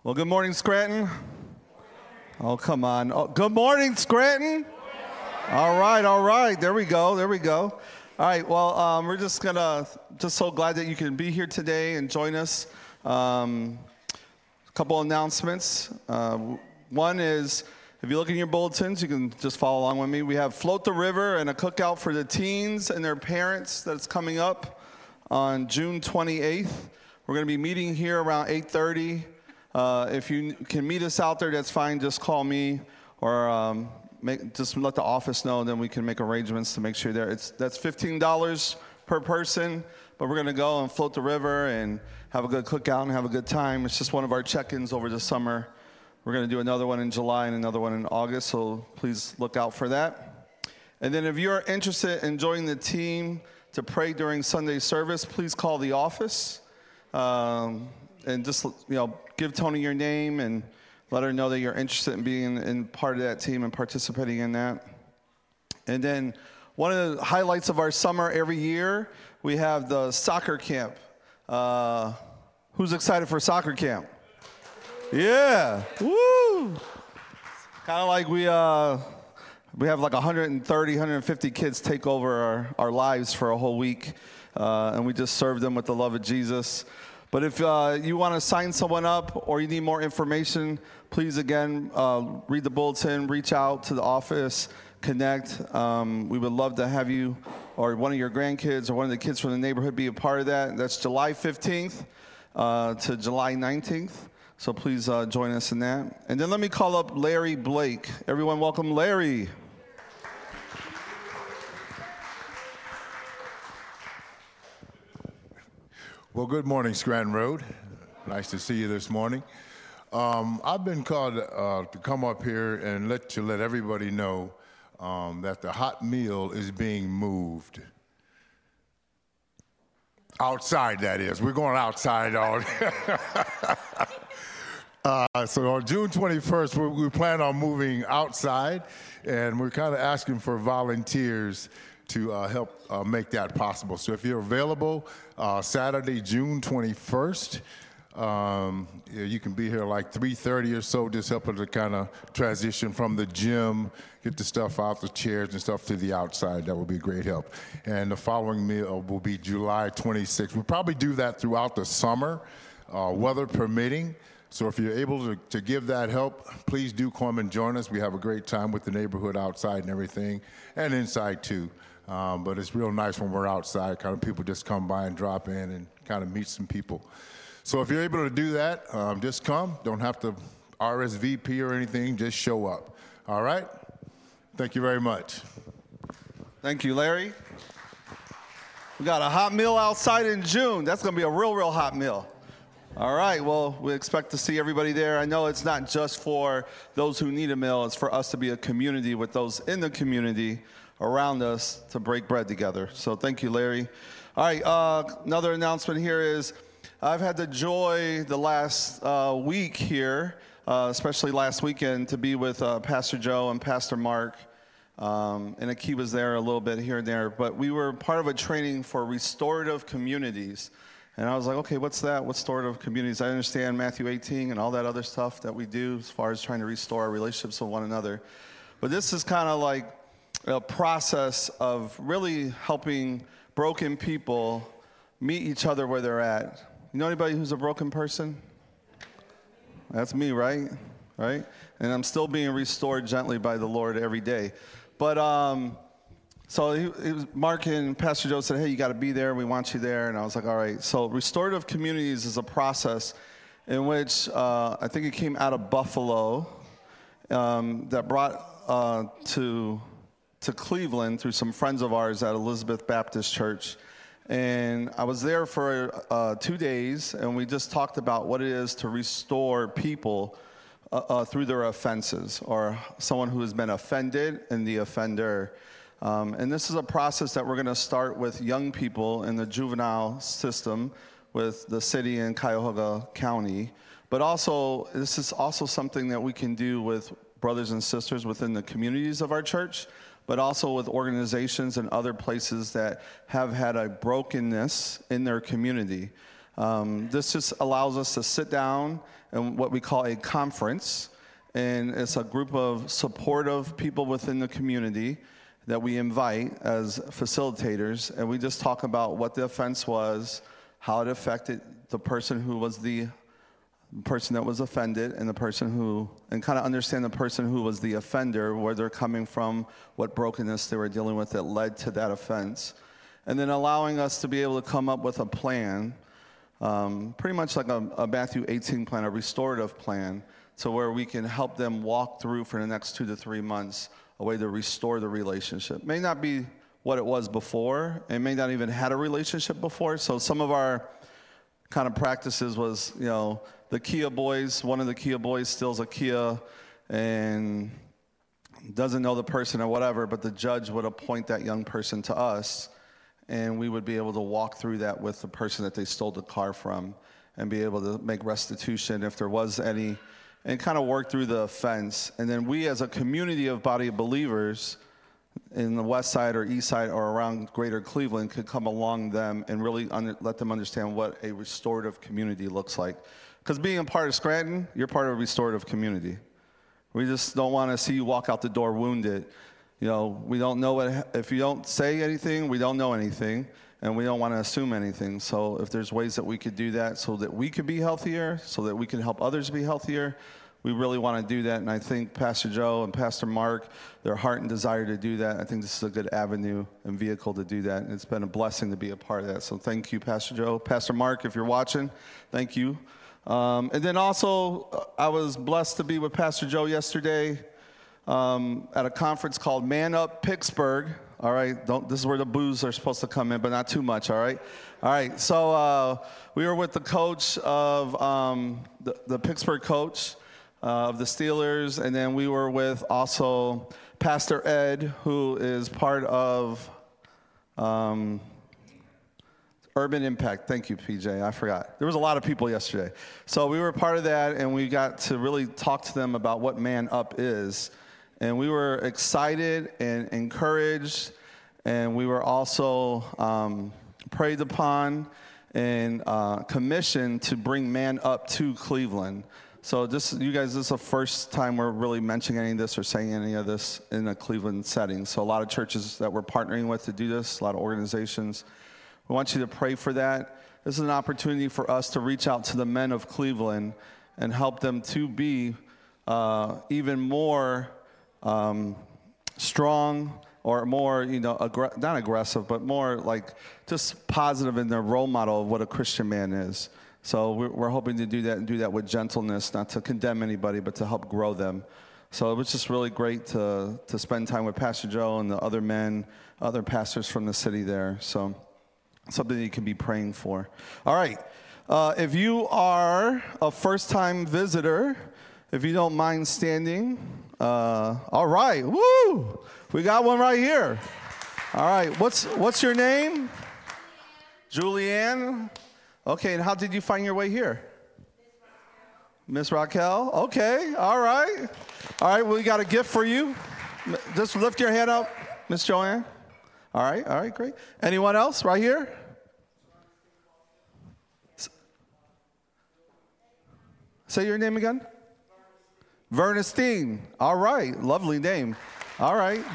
Well, good morning, Scranton. Oh, come on. Oh, good morning, Scranton. All right. There we go. All right, well, we're just so glad that you can be here today and join us. A couple announcements. One is, if you look in your bulletins, you can just follow along with me. We have Float the River and a cookout for the teens and their parents that's coming up on June 28th. We're going to be meeting here around 8:30. If you can meet us out there, that's fine. Just call me or just let the office know, and then we can make arrangements to make sure you're there. That's $15 per person, but we're going to go and float the river and have a good cookout and have a good time. It's just one of our check-ins over the summer. We're going to do another one in July and another one in August, so please look out for that. And then if you're interested in joining the team to pray during Sunday service, please call the office and just give Tony your name and let her know that you're interested in being in part of that team and participating in that. And then one of the highlights of our summer every year, we have the soccer camp. Who's excited for soccer camp? Yeah, woo! Kind of like we have like 130, 150 kids take over our lives for a whole week, and we just serve them with the love of Jesus. But if you want to sign someone up or you need more information, please, again, read the bulletin, reach out to the office, connect. We would love to have you or one of your grandkids or one of the kids from the neighborhood be a part of that. That's July 15th to July 19th. So please join us in that. And then let me call up Larry Blake. Everyone welcome Larry. Well, good morning, Scranton Road. Nice to see you this morning. I've been called to come up here and let everybody know that the hot meal is being moved. Outside, that is. We're going outside all So on June 21st, we plan on moving outside, and we're kind of asking for volunteers to help make that possible. So if you're available Saturday, June 21st, you can be here like 3:30 or so, just helping to kind of transition from the gym, get the stuff out, the chairs and stuff to the outside. That will be a great help. And the following meal will be July 26th. We'll probably do that throughout the summer, weather permitting. So if you're able to give that help, please do come and join us. We have a great time with the neighborhood outside and everything, and inside too. But it's real nice when we're outside, kind of people just come by and drop in and kind of meet some people. So if you're able to do that, just come. Don't have to RSVP or anything, just show up. All right? Thank you very much. Thank you, Larry. We got a hot meal outside in June. That's going to be a real hot meal. All right, well, we expect to see everybody there. I know it's not just for those who need a meal. It's for us to be a community with those in the community around us to break bread together. So thank you, Larry. All right, another announcement here is I've had the joy the last week here, especially last weekend, to be with Pastor Joe and Pastor Mark. And Aki was there a little bit here and there. But we were part of a training for restorative communities. And I was like, okay, what's that? What's restorative communities? I understand Matthew 18 and all that other stuff that we do as far as trying to restore our relationships with one another. But this is kind of like a process of really helping broken people meet each other where they're at. You know anybody who's a broken person? That's me, right? Right? And I'm still being restored gently by the Lord every day. But so Mark and Pastor Joe said, hey, you got to be there. We want you there. And I was like, all right. So restorative communities is a process in which I think it came out of Buffalo that brought to Cleveland through some friends of ours at Elizabeth Baptist Church. And I was there for 2 days, and we just talked about what it is to restore people through their offenses, or someone who has been offended and the offender. And this is a process that we're going to start with young people in the juvenile system with the city in Cuyahoga County. But also, this is also something that we can do with brothers and sisters within the communities of our church, but also with organizations and other places that have had a brokenness in their community. This just allows us to sit down in what we call a conference, and it's a group of supportive people within the community that we invite as facilitators, and we just talk about what the offense was, how it affected the person who was the person that was offended, and kind of understand the person who was the offender, where they're coming from, what brokenness they were dealing with that led to that offense, and then allowing us to be able to come up with a plan, pretty much like a Matthew 18 plan, a restorative plan, so where we can help them walk through for the next 2 to 3 months a way to restore the relationship. May not be what it was before, and may not even had a relationship before. So some of our kind of practices was, the Kia boys, one of the Kia boys steals a Kia and doesn't know the person or whatever, but the judge would appoint that young person to us, and we would be able to walk through that with the person that they stole the car from and be able to make restitution if there was any, and kind of work through the offense. And then we as a community of body of believers in the west side or east side or around greater Cleveland could come along them and really let them understand what a restorative community looks like. Because being a part of Scranton, you're part of a restorative community. We just don't want to see you walk out the door wounded. We don't know if you don't say anything, we don't know anything, and we don't want to assume anything. So if there's ways that we could do that so that we could be healthier, so that we can help others be healthier, we really want to do that. And I think Pastor Joe and Pastor Mark, their heart and desire to do that, I think this is a good avenue and vehicle to do that. And it's been a blessing to be a part of that. So thank you, Pastor Joe. Pastor Mark, if you're watching, thank you. And then also, I was blessed to be with Pastor Joe yesterday at a conference called Man Up Pittsburgh. All right, this is where the booze are supposed to come in, but not too much, all right? All right, so we were with the coach of the Pittsburgh coach of the Steelers, and then we were with also Pastor Ed, who is part of Urban Impact. Thank you, PJ. I forgot. There was a lot of people yesterday. So we were part of that, and we got to really talk to them about what Man Up is. And we were excited and encouraged, and we were also prayed upon and commissioned to bring Man Up to Cleveland. So this is the first time we're really mentioning any of this or saying any of this in a Cleveland setting. So a lot of churches that we're partnering with to do this, a lot of organizations. We want you to pray for that. This is an opportunity for us to reach out to the men of Cleveland and help them to be even more strong or more, not aggressive, but more like just positive in their role model of what a Christian man is. So we're hoping to do that and do that with gentleness, not to condemn anybody, but to help grow them. So it was just really great to spend time with Pastor Joe and the other men, other pastors from the city there. So something that you can be praying for. All right. If you are a first-time visitor, if you don't mind standing. All right. Woo! We got one right here. All right. What's your name? Julianne. Okay. And how did you find your way here? Miss Raquel. Okay. All right. All right. Well, we got a gift for you. Just lift your hand up, Miss Joanne. All right. All right. Great. Anyone else right here? Say your name again. Vernestine. All right. Lovely name. All right.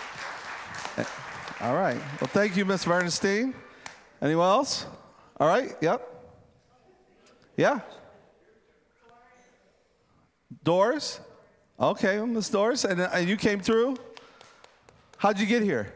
All right. Well, thank you, Miss Vernestine. Anyone else? All right. Yep. Yeah. Doris. Okay, Miss Doris. And you came through? How'd you get here?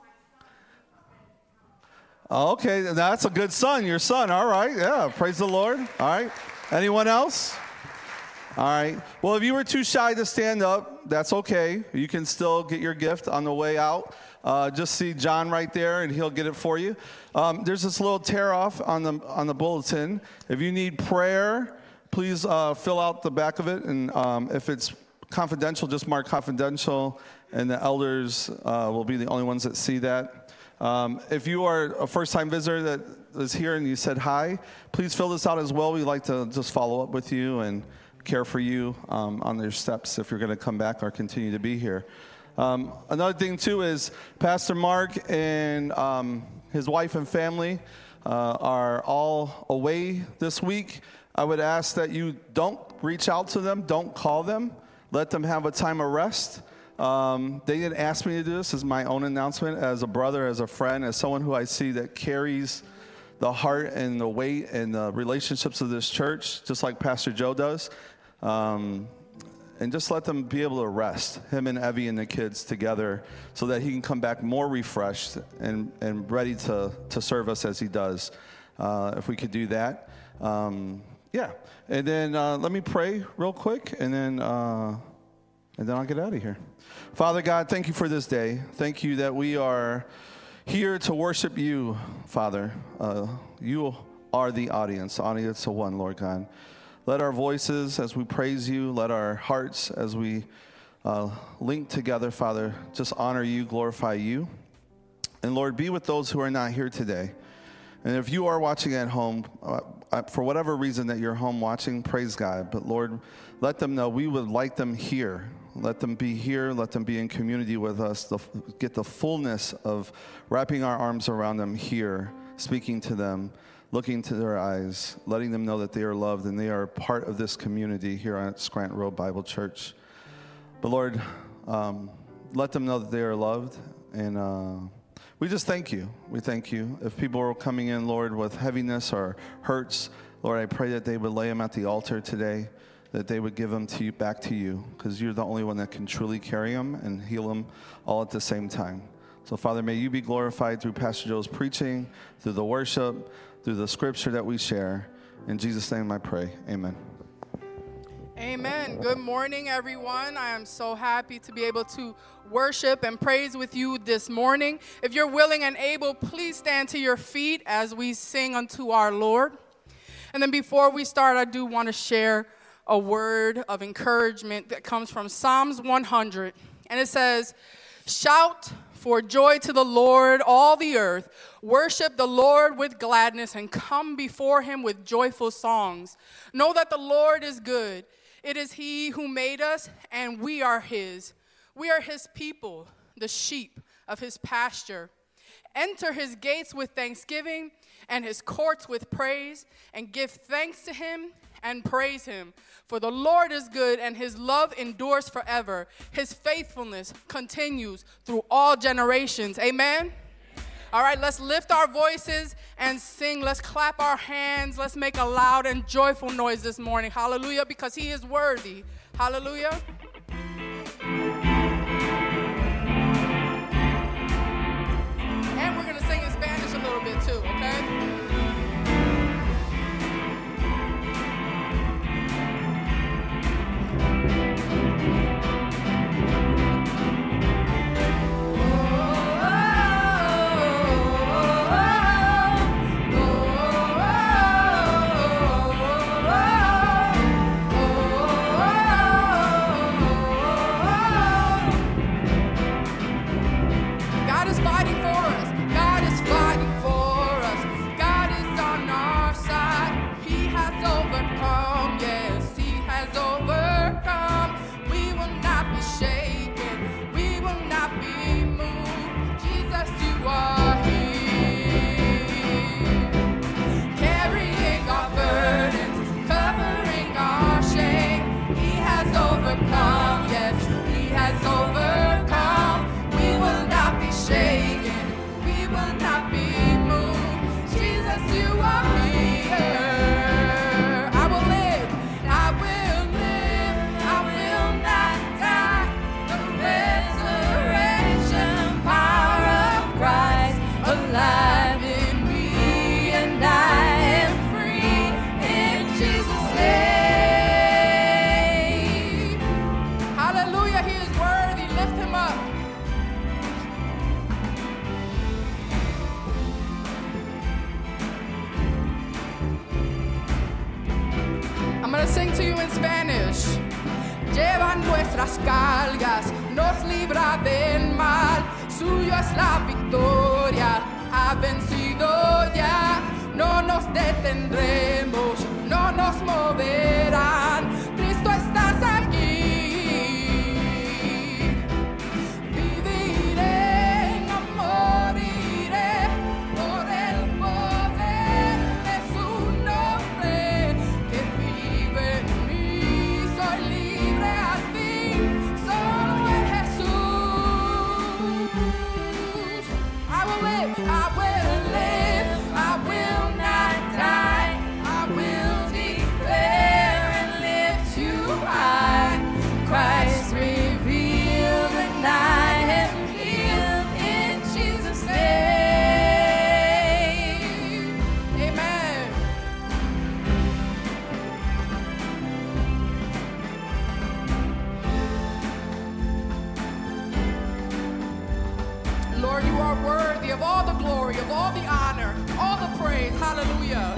Okay. That's a good son. Your son. All right. Yeah. Praise the Lord. All right. Anyone else? All right. Well, if you were too shy to stand up, that's okay. You can still get your gift on the way out. Just see John right there, and he'll get it for you. There's this little tear-off on the bulletin. If you need prayer, please fill out the back of it. And if it's confidential, just mark confidential, and the elders will be the only ones that see that. If you are a first-time visitor that is here and you said hi, please fill this out as well. We'd like to just follow up with you and care for you on your steps if you're going to come back or continue to be here. Another thing, too, is Pastor Mark and his wife and family are all away this week, I would ask that you don't reach out to them, don't call them, let them have a time of rest. They didn't ask me to do this. This is my own announcement as a brother, as a friend, as someone who I see that carries the heart and the weight and the relationships of this church, just like Pastor Joe does. And just let them be able to rest, him and Evie and the kids together, so that he can come back more refreshed and ready to serve us as he does. If we could do that. Yeah. And then let me pray real quick, and then I'll get out of here. Father God, thank you for this day. Thank you that we are here to worship you, Father. You are the audience of one, Lord God. Let our voices as we praise you, let our hearts as we link together, Father, just honor you, glorify you. And Lord, be with those who are not here today. And if you are watching at home, for whatever reason that you're home watching, praise God. But Lord, let them know we would like them here. Let them be here. Let them be in community with us. Get the fullness of wrapping our arms around them here, speaking to them, looking to their eyes, letting them know that they are loved and they are part of this community here at Scranton Road Bible Church. But Lord, let them know that they are loved, and we just thank you. We thank you. If people are coming in, Lord, with heaviness or hurts, Lord, I pray that they would lay them at the altar today, that they would give them to you, back to you, because you're the only one that can truly carry them and heal them all at the same time. So, Father, may you be glorified through Pastor Joe's preaching, through the worship, through the scripture that we share. In Jesus' name I pray. Amen. Amen. Good morning, everyone. I am so happy to be able to worship and praise with you this morning. If you're willing and able, please stand to your feet as we sing unto our Lord. And then before we start, I do want to share a word of encouragement that comes from Psalms 100. And it says, "Shout for joy to the Lord, all the earth. Worship the Lord with gladness and come before him with joyful songs. Know that the Lord is good. It is he who made us, and we are his. We are his people, the sheep of his pasture. Enter his gates with thanksgiving and his courts with praise, and give thanks to him and praise him. For the Lord is good, and his love endures forever. His faithfulness continues through all generations." Amen? All right, let's lift our voices and sing. Let's clap our hands. Let's make a loud and joyful noise this morning. Hallelujah, because he is worthy. Hallelujah. And we're going to sing in Spanish a little bit too, okay? Nuestras cargas, nos libra del mal, suyo es la victoria, ha vencido ya, no nos detendremos, no nos moverán, Cristo estás aquí, viviré, no moriré, por el poder deserve all the honor, all the praise. Hallelujah.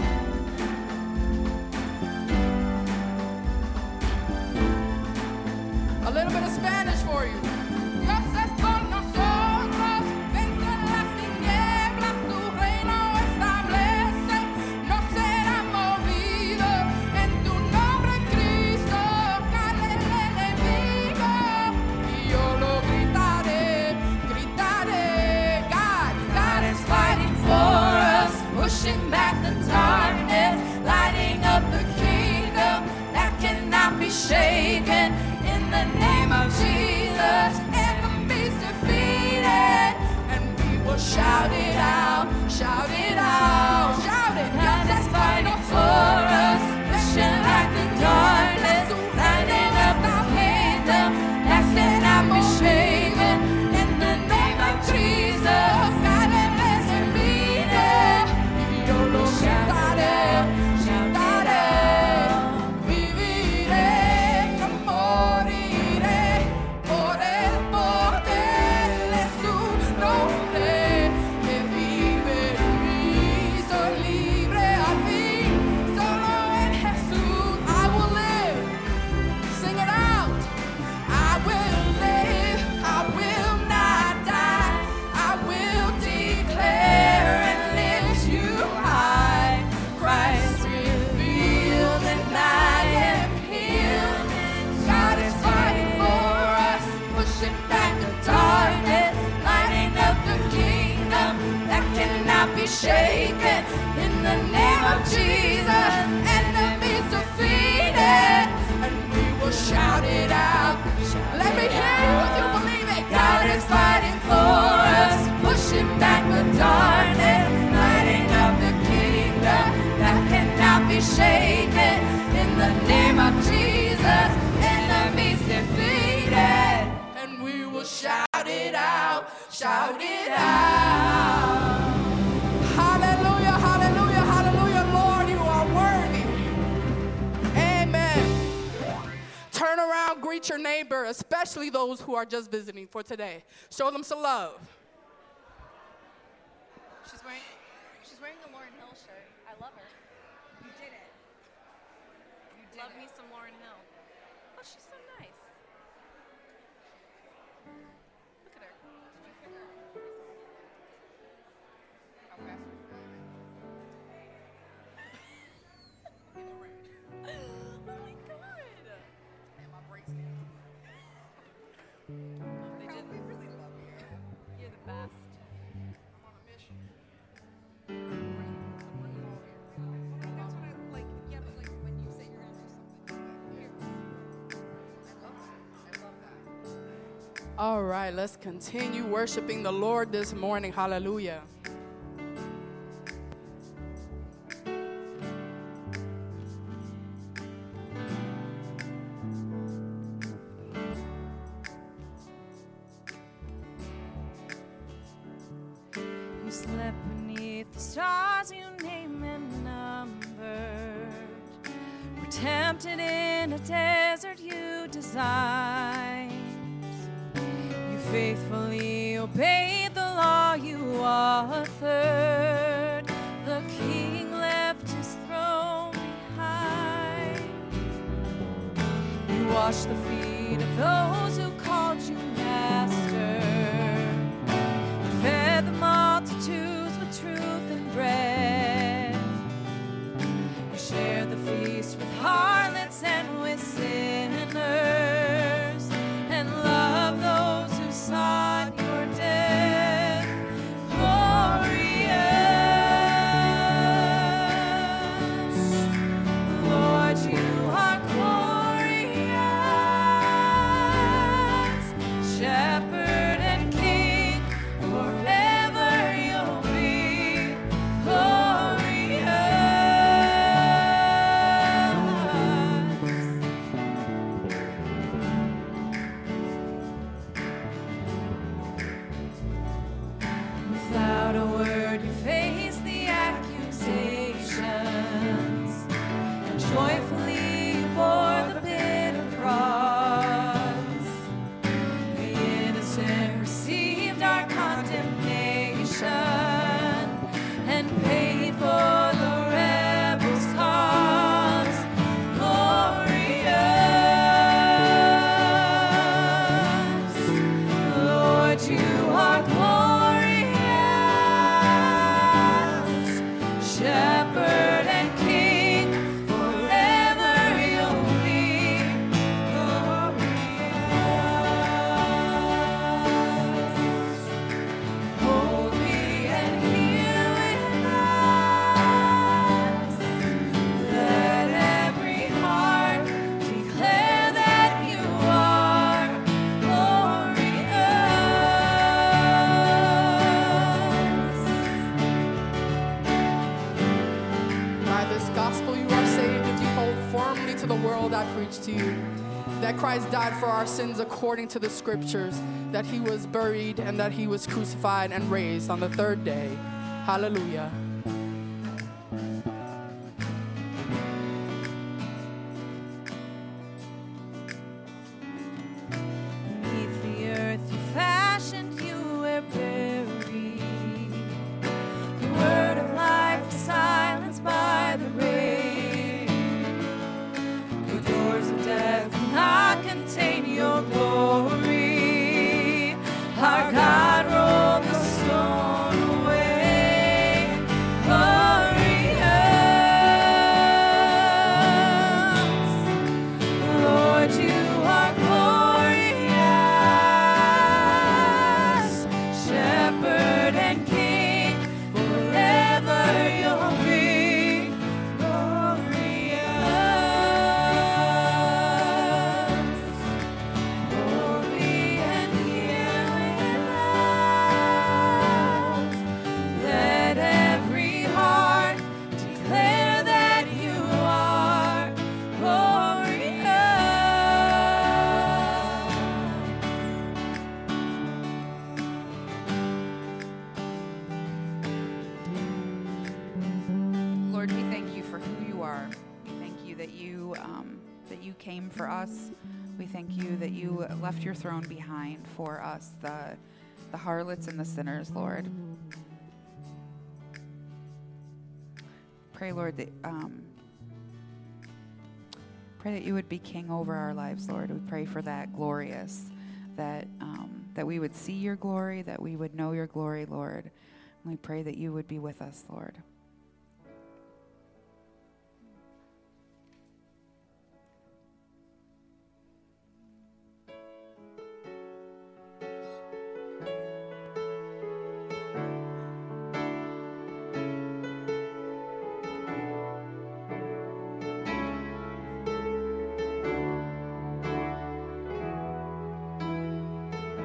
A little bit of Spanish for you. Dios es con nosotros, vence las tinieblas, tu reino establece, no será movido, en tu nombre Cristo, cae el enemigo, y yo lo gritaré, gritaré. God is fighting for us, pushing back the darkness, lighting up the kingdom that cannot be shaken. In the name of Jesus, enemies defeated, and we will shout it out, shout it out, shout it. God is fighting for us, pushing back the darkness, lighting up the kingdom that cannot be shaken. In the name of Jesus, enemies defeated, y yo lo gritaré, gritaré. Viviré, no moriré, por el poder de su nombre que vive en mí. Soy libre al fin, solo en Jesús. I will live. Sing it out. I will live, I will not die. I will declare and lift you high. Christ revealed and I am healed. God is fighting for us, pushing back the darkness, lighting up the kingdom that cannot be shaken. In the name of Jesus, enemies defeated, and we will shout it out. Let me hear you if you believe it. God is fighting for us, pushing back the darkness, lighting up the kingdom that cannot be shaken. In the name of Jesus, enemies defeated, and we will shout it out, shout it out. Hallelujah, hallelujah, hallelujah, Lord, you are worthy. Amen. Turn around, greet your neighbor, especially those who are just visiting for today. Show them some love. She's wearing the Lauryn Hill shirt. I love her. You did it. You did love me some Lauryn Hill. Oh, she's so nice. Look at her. Did you pick her? Okay. Oh my God. And my bracelet. They did. We really love you. You're the best. I'm on a mission. Bring them all here. That's what I like. Yeah, but like when you say you're gonna do something, here. I love that. All right, let's continue worshiping the Lord this morning. Hallelujah. You slept beneath the stars you named and numbered. Were tempted in a desert you designed. You faithfully obeyed the law you authored. The king left his throne behind. You washed the feet of those who called you master. Fed the multitudes with truth and bread. You shared the feast with harlots and with sinners, and loved those who sought your death. Glorious, Lord, you are glorious. by this gospel you are saved if you hold firmly to the word I preach to you. That Christ died for our sins according to the scriptures, that he was buried and that he was crucified and raised on the third day. Hallelujah. Beneath the earth you fashioned, you were buried. The word of life was silenced by the rain. The doors of death cannot contain your glory. Our God rolled the stone away. Glorious, Lord, you are glorious. Shepherd and King, forever you'll be glorious. Holy and here with us. Let every heart declare that you are glorious. Lord, we thank you for who you are. We thank you that you came for us. We thank you that you left your throne behind for us, the harlots and the sinners, Lord. Pray, Lord, that you would be king over our lives, Lord. We pray for that glorious, that we would see your glory, that we would know your glory, Lord. And we pray that you would be with us, Lord.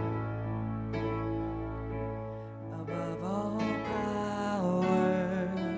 Above all power,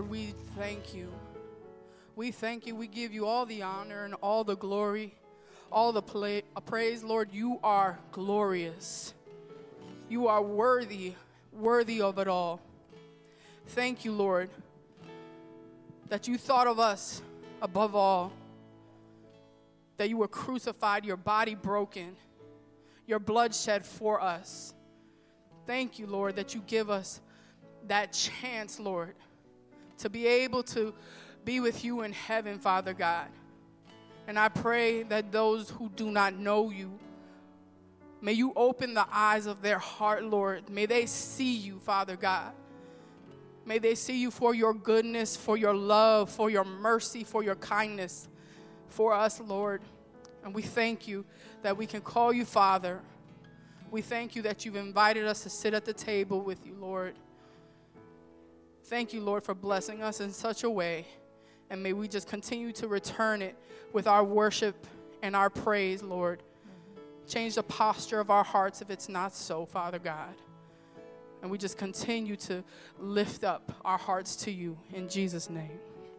Lord, we thank you. We thank you. We give you all the honor and all the glory, all the praise. Lord, you are glorious. You are worthy of it all. Thank you, Lord, that you thought of us above all, that you were crucified, your body broken, your blood shed for us. Thank you, Lord, that you give us that chance, Lord, to be able to be with you in heaven, Father God. And I pray that those who do not know you, may you open the eyes of their heart, Lord. May they see you, Father God. May they see you for your goodness, for your love, for your mercy, for your kindness for us, Lord. And we thank you that we can call you Father. We thank you that you've invited us to sit at the table with you, Lord. Thank you, Lord, for blessing us in such a way. And may we just continue to return it with our worship and our praise, Lord. Change the posture of our hearts if it's not so, Father God. And we just continue to lift up our hearts to you in Jesus' name.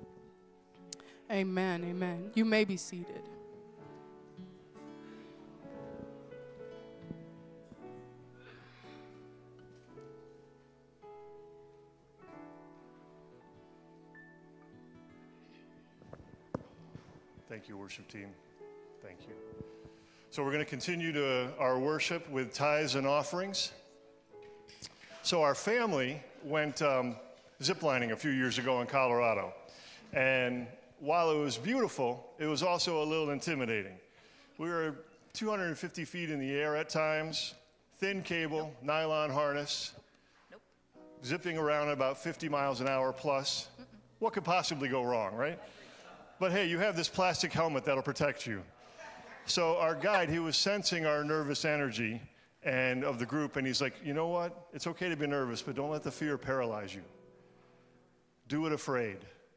Amen, amen. You may be seated. Thank you, worship team. Thank you. So we're going to continue our worship with tithes and offerings. So our family went ziplining a few years ago in Colorado. And while it was beautiful, it was also a little intimidating. We were 250 feet in the air at times, thin cable, nylon harness, zipping around at about 50 miles an hour plus. What could possibly go wrong, right? But hey, you have this plastic helmet that'll protect you. So our guide, he was sensing our nervous energy and of the group, and he's like, you know what? It's okay to be nervous, but don't let the fear paralyze you. Do it afraid.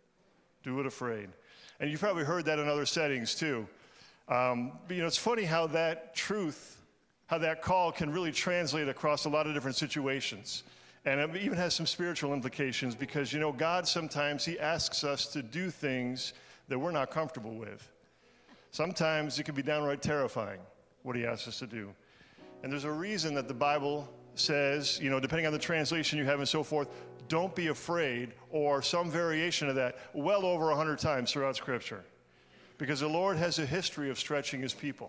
Do it afraid. And you've probably heard that in other settings too. But it's funny how that truth, how that call can really translate across a lot of different situations. And it even has some spiritual implications because, God sometimes, he asks us to do things that we're not comfortable with. Sometimes it can be downright terrifying what he asks us to do. And there's a reason that the Bible says, depending on the translation you have and so forth, don't be afraid, or some variation of that, well over 100 times throughout Scripture. Because the Lord has a history of stretching his people.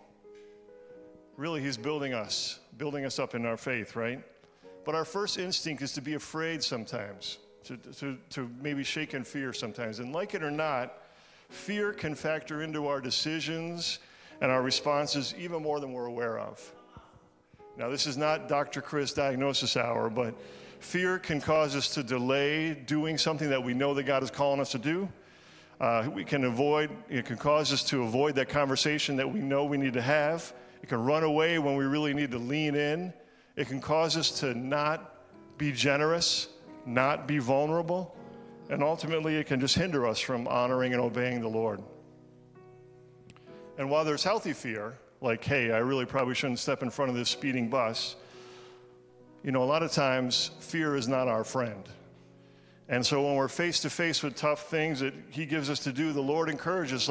Really, he's building us up in our faith, right? But our first instinct is to be afraid sometimes, to maybe shake in fear sometimes. And like it or not, fear can factor into our decisions and our responses even more than we're aware of. Now, this is not Dr. Chris diagnosis hour, but fear can cause us to delay doing something that we know that God is calling us to do. It can cause us to avoid that conversation that we know we need to have. It can run away when we really need to lean in. It can cause us to not be generous, not be vulnerable. And ultimately, it can just hinder us from honoring and obeying the Lord. And while there's healthy fear, like, hey, I really probably shouldn't step in front of this speeding bus, a lot of times, fear is not our friend. And so when we're face to face with tough things that he gives us to do, the Lord encourages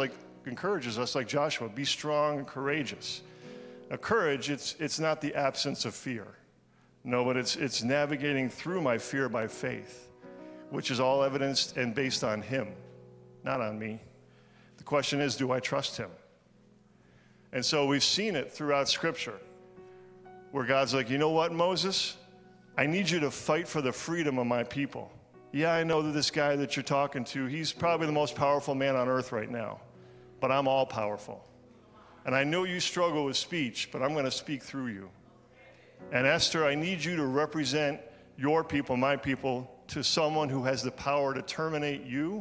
us like Joshua, be strong and courageous. Now, courage, it's not the absence of fear. No, but it's navigating through my fear by faith, which is all evidenced and based on him, not on me. The question is, do I trust him? And so we've seen it throughout Scripture, where God's like, you know what, Moses? I need you to fight for the freedom of my people. Yeah, I know that this guy that you're talking to, he's probably the most powerful man on earth right now, but I'm all powerful. And I know you struggle with speech, but I'm going to speak through you. And Esther, I need you to represent your people, my people, to someone who has the power to terminate you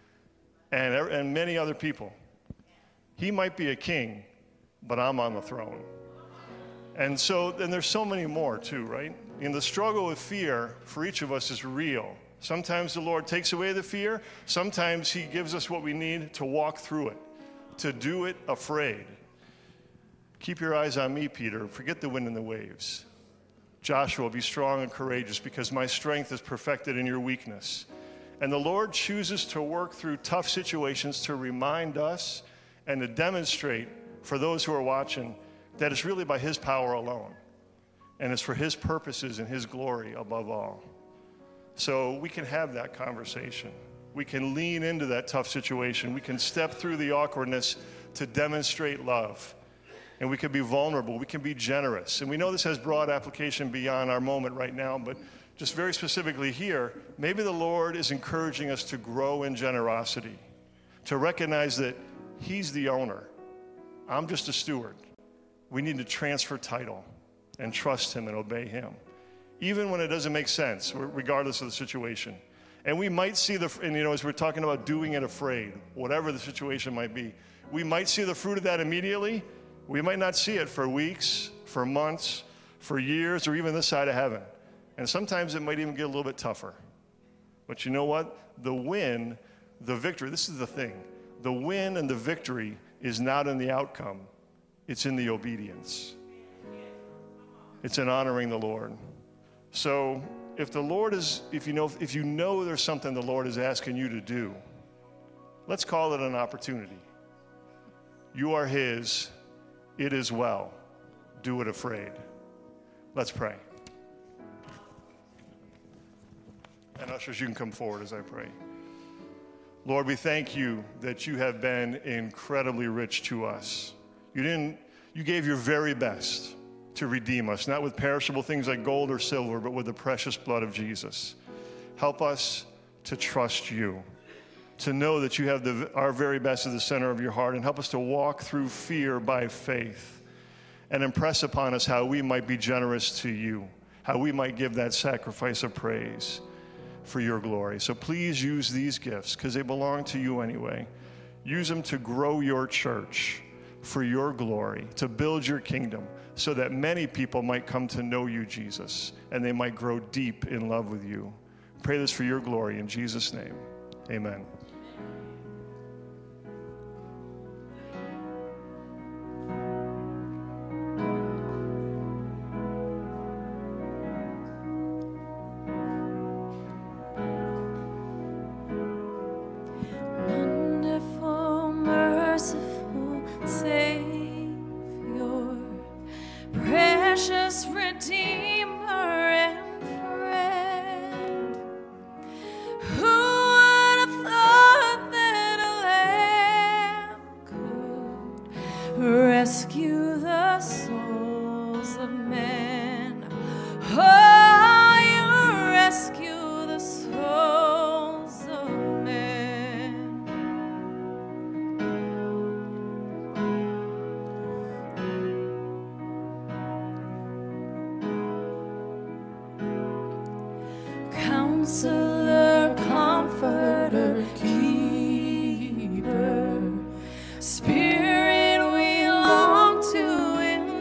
and many other people. He might be a king, but I'm on the throne. And there's so many more too, right? And the struggle with fear for each of us is real. Sometimes the Lord takes away the fear. Sometimes he gives us what we need to walk through it, to do it afraid. Keep your eyes on me, Peter. Forget the wind and the waves. Joshua, be strong and courageous because my strength is perfected in your weakness. And the Lord chooses to work through tough situations to remind us and to demonstrate for those who are watching that it's really by his power alone. And it's for his purposes and his glory above all. So we can have that conversation. We can lean into that tough situation. We can step through the awkwardness to demonstrate love. And we can be vulnerable. We can be generous. And we know this has broad application beyond our moment right now, but just very specifically here, maybe the Lord is encouraging us to grow in generosity, to recognize that he's the owner. I'm just a steward. We need to transfer title and trust him and obey him, even when it doesn't make sense, regardless of the situation. And we might see as we're talking about doing it afraid, whatever the situation might be, we might see the fruit of that immediately. We might not see it for weeks, for months, for years, or even this side of heaven. And sometimes it might even get a little bit tougher. But you know what? The win, the victory, this is the thing. The win and the victory is not in the outcome. It's in the obedience. It's in honoring the Lord. So if the Lord is, if you know there's something the Lord is asking you to do, let's call it an opportunity. You are his. It is well. Do it afraid. Let's pray. And ushers, you can come forward as I pray. Lord, we thank you that you have been incredibly rich to us. You gave your very best to redeem us, not with perishable things like gold or silver, but with the precious blood of Jesus. Help us to trust you, to know that you have our very best at the center of your heart, and help us to walk through fear by faith and impress upon us how we might be generous to you, how we might give that sacrifice of praise for your glory. So please use these gifts because they belong to you anyway. Use them to grow your church for your glory, to build your kingdom so that many people might come to know you, Jesus, and they might grow deep in love with you. Pray this for your glory in Jesus' name. Amen. Wonderful, merciful Savior, precious Redeemer and friend. Who would have thought that a lamb could rescue the souls of men? Oh, you rescue the souls of men. Counselor, comforter, keeper, Spirit we long to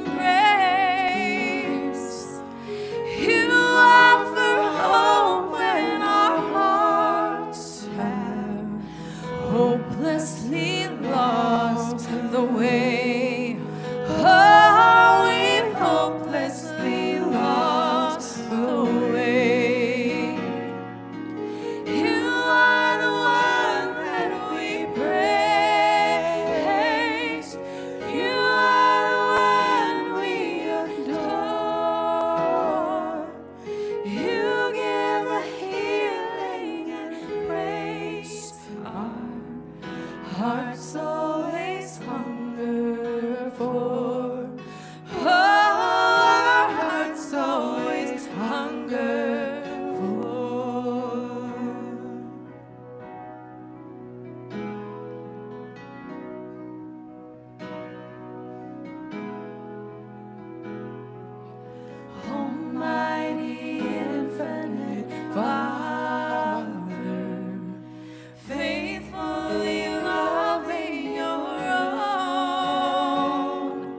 embrace. You offer hope when our hearts have hopelessly lost the way. Oh, we've hopelessly lost the way. You are the one that we praise. You are the one we adore. You give the healing and praise. Our hearts always hunger for. Oh, our hearts always hunger for. Almighty, infinite Father, faithfully loving your own,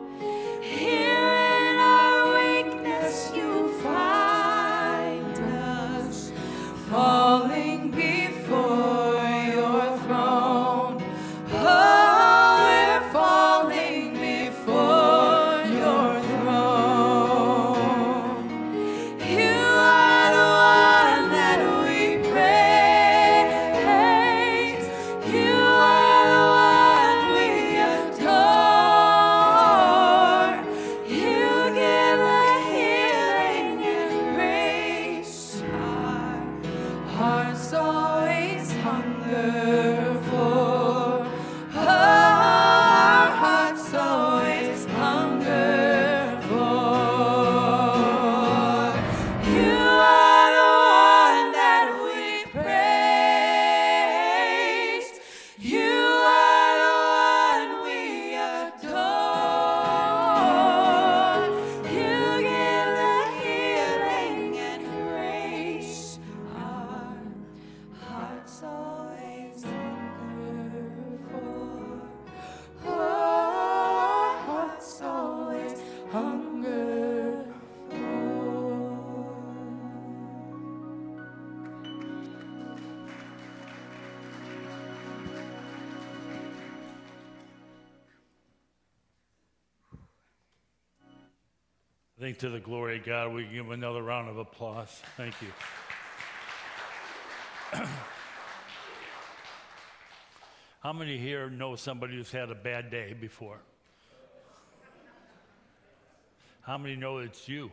I think to the glory of God, we can give another round of applause. Thank you. How many here know somebody who's had a bad day before? How many know it's you?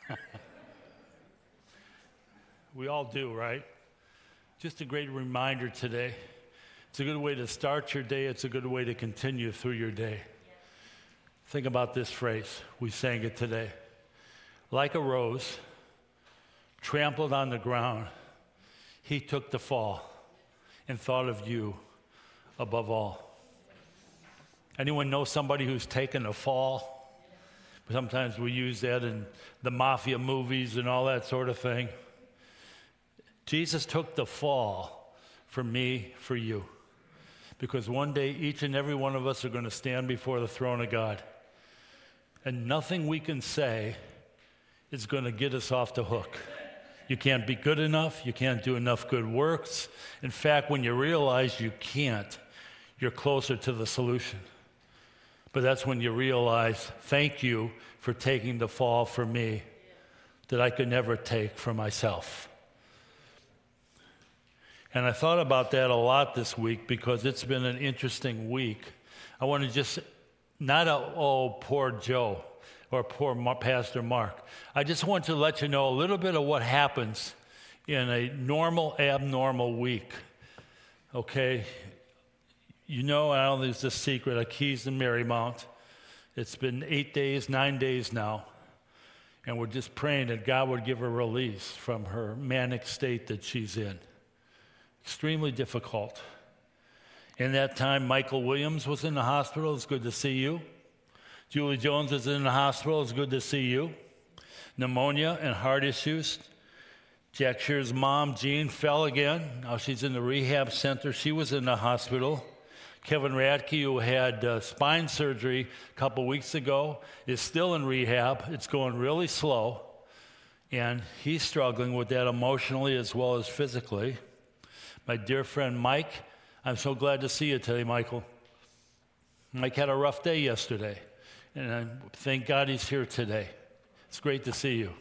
We all do, right? Just a great reminder today. It's a good way to start your day. It's a good way to continue through your day. Think about this phrase. We sang it today. Like a rose trampled on the ground, he took the fall and thought of you above all. Anyone know somebody who's taken a fall? Sometimes we use that in the mafia movies and all that sort of thing. Jesus took the fall for me, for you. Because one day, each and every one of us are going to stand before the throne of God. And nothing we can say is going to get us off the hook. You can't be good enough. You can't do enough good works. In fact, when you realize you can't, you're closer to the solution. But that's when you realize, thank you for taking the fall for me that I could never take for myself. And I thought about that a lot this week because it's been an interesting week. I want to just, poor Joe or poor Pastor Mark. I just want to let you know a little bit of what happens in a normal, abnormal week. Okay? You know, I don't think it's a secret, at Keys and Marymount. It's been 9 days now. And we're just praying that God would give her release from her manic state that she's in. Extremely difficult. In that time, Michael Williams was in the hospital. It's good to see you. Julie Jones is in the hospital. It's good to see you. Pneumonia and heart issues. Jack Shear's mom, Jean, fell again. Now she's in the rehab center. She was in the hospital. Kevin Radke, who had spine surgery a couple weeks ago, is still in rehab. It's going really slow. And he's struggling with that emotionally as well as physically. My dear friend Mike, I'm so glad to see you today, Michael. Mike had a rough day yesterday, and I thank God he's here today. It's great to see you.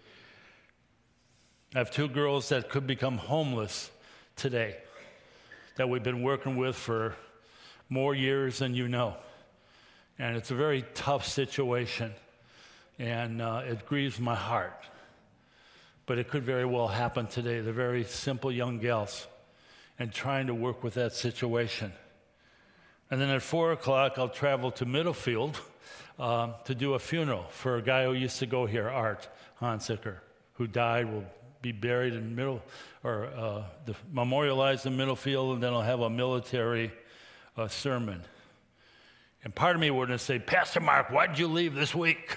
I have 2 girls that could become homeless today that we've been working with for more years than you know. And it's a very tough situation, and it grieves my heart. But it could very well happen today. They're very simple young gals. And trying to work with that situation. And then at 4 o'clock, I'll travel to Middlefield to do a funeral for a guy who used to go here, Art Hansicker, who died, will be buried in memorialized in Middlefield, and then I'll have a military sermon. And part of me would say, Pastor Mark, why'd you leave this week?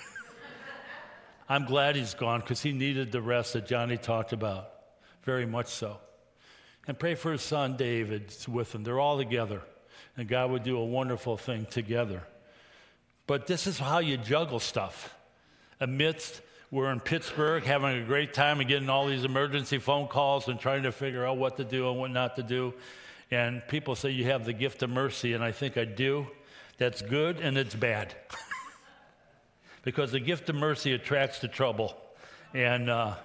I'm glad he's gone because he needed the rest that Johnny talked about, very much so. And pray for his son, David, with him. They're all together. And God would do a wonderful thing together. But this is how you juggle stuff. We're in Pittsburgh having a great time and getting all these emergency phone calls and trying to figure out what to do and what not to do. And people say you have the gift of mercy, and I think I do. That's good and it's bad. Because the gift of mercy attracts the trouble. But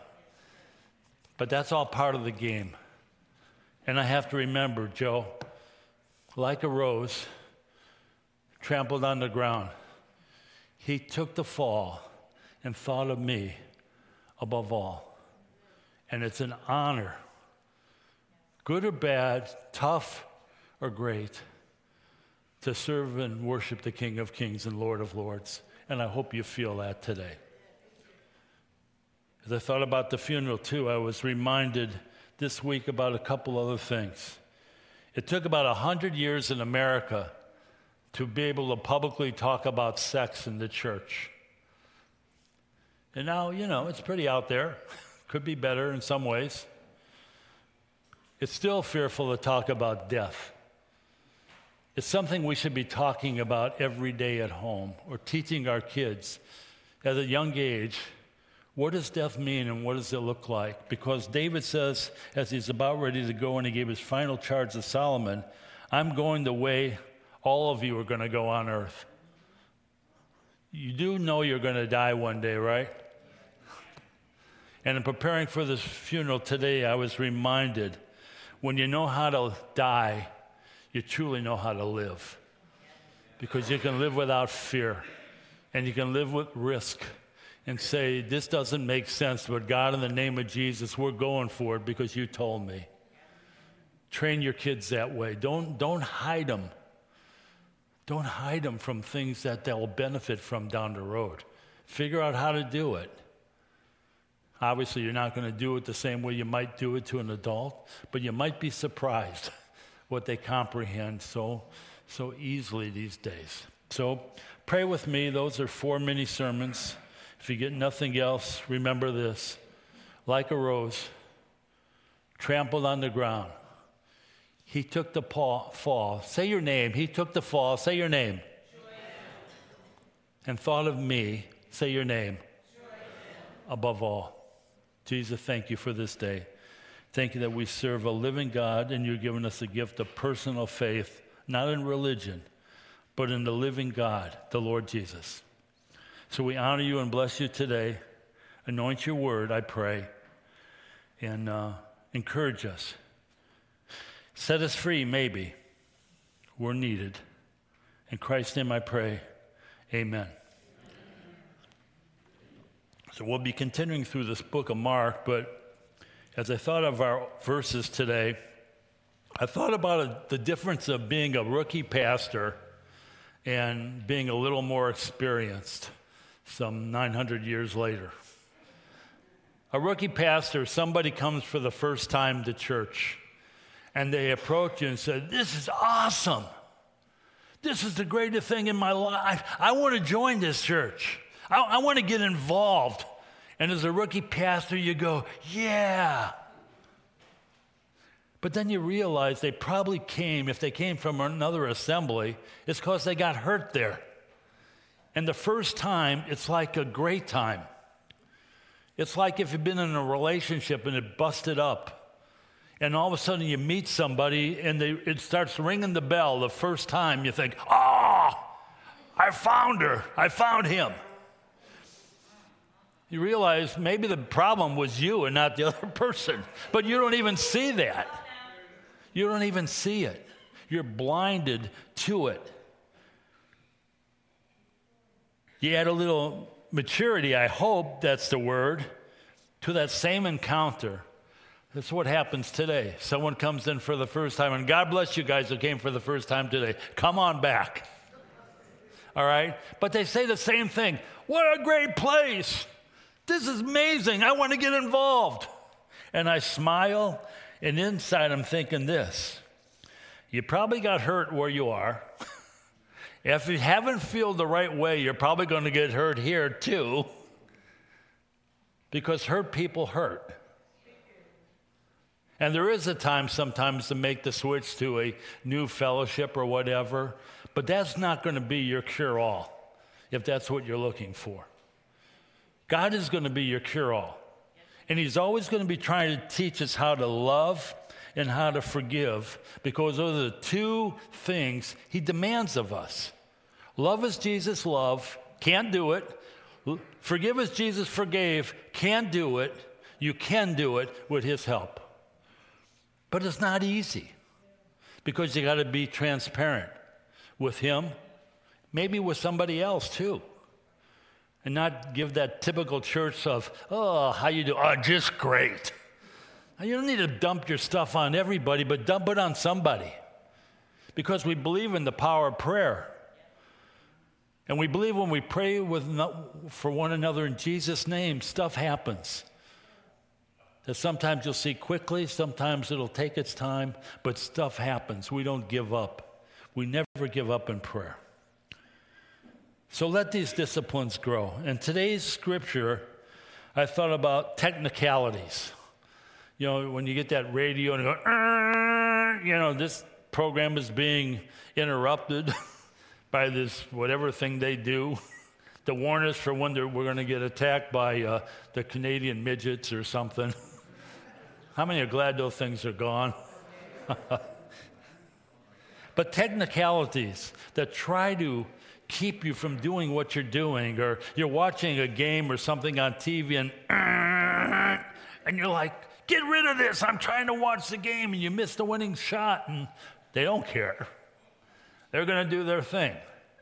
that's all part of the game. And I have to remember, Joe, like a rose trampled on the ground, he took the fall and thought of me above all. And it's an honor, good or bad, tough or great, to serve and worship the King of Kings and Lord of Lords. And I hope you feel that today. As I thought about the funeral, too, I was reminded this week about a couple other things. It took about 100 years in America to be able to publicly talk about sex in the church. And now, it's pretty out there. Could be better in some ways. It's still fearful to talk about death. It's something we should be talking about every day at home or teaching our kids at a young age. What does death mean and what does it look like? Because David says, as he's about ready to go and he gave his final charge to Solomon, I'm going the way all of you are going to go on earth. You do know you're going to die one day, right? And in preparing for this funeral today, I was reminded, when you know how to die, you truly know how to live. Because you can live without fear, and you can live with risk, and say, this doesn't make sense, but God, in the name of Jesus, we're going for it because you told me. Train your kids that way. Don't hide them. Don't hide them from things that they'll benefit from down the road. Figure out how to do it. Obviously, you're not going to do it the same way you might do it to an adult, but you might be surprised what they comprehend so easily these days. So pray with me. Those are 4 mini sermons. If you get nothing else, remember this. Like a rose, trampled on the ground, he took the fall. Say your name. He took the fall. Say your name. And thought of me. Say your name. Above all. Jesus, thank you for this day. Thank you that we serve a living God, and you're giving us a gift of personal faith, not in religion, but in the living God, the Lord Jesus. So we honor you and bless you today. Anoint your word, I pray, and encourage us. Set us free, maybe. We're needed. In Christ's name I pray, amen. So we'll be continuing through this book of Mark, but as I thought of our verses today, I thought about the difference of being a rookie pastor and being a little more experienced some 900 years later. A rookie pastor, somebody comes for the first time to church, and they approach you and say, this is awesome. This is the greatest thing in my life. I want to join this church. I want to get involved. And as a rookie pastor, you go, yeah. But then you realize they probably came, if they came from another assembly, it's because they got hurt there. And the first time, it's like a great time. It's like if you've been in a relationship and it busted up, and all of a sudden you meet somebody and it starts ringing the bell the first time, you think, oh, I found her, I found him. You realize maybe the problem was you and not the other person, but you don't even see that. You don't even see it. You're blinded to it. You add a little maturity, I hope that's the word, to that same encounter. That's what happens today. Someone comes in for the first time, and God bless you guys who came for the first time today. Come on back. All right? But they say the same thing. What a great place. This is amazing. I want to get involved. And I smile, and inside I'm thinking this. You probably got hurt where you are. If you haven't felt the right way, you're probably going to get hurt here too. Because hurt people hurt. And there is a time sometimes to make the switch to a new fellowship or whatever, but that's not going to be your cure-all if that's what you're looking for. God is going to be your cure-all. And he's always going to be trying to teach us how to love and how to forgive, because those are the two things he demands of us. Love as Jesus loved, can't do it. Forgive as Jesus forgave, can't do it. You can do it with his help. But it's not easy, because you got to be transparent with him, maybe with somebody else too. And not give that typical church of, oh, how you do? Oh, just great. Now, you don't need to dump your stuff on everybody, but dump it on somebody. Because we believe in the power of prayer. And we believe when we pray for one another in Jesus' name, stuff happens. That sometimes you'll see quickly, sometimes it'll take its time, but stuff happens. We don't give up. We never give up in prayer. So let these disciplines grow. In today's scripture, I thought about technicalities. You know, when you get that radio and you go, you know, this program is being interrupted by this whatever thing they do to warn us for when we're going to get attacked by the Canadian midgets or something. How many are glad those things are gone? But technicalities that try to keep you from doing what you're doing, or you're watching a game or something on TV and you're like, get rid of this, I'm trying to watch the game, and you miss the winning shot, and they don't care. They're going to do their thing.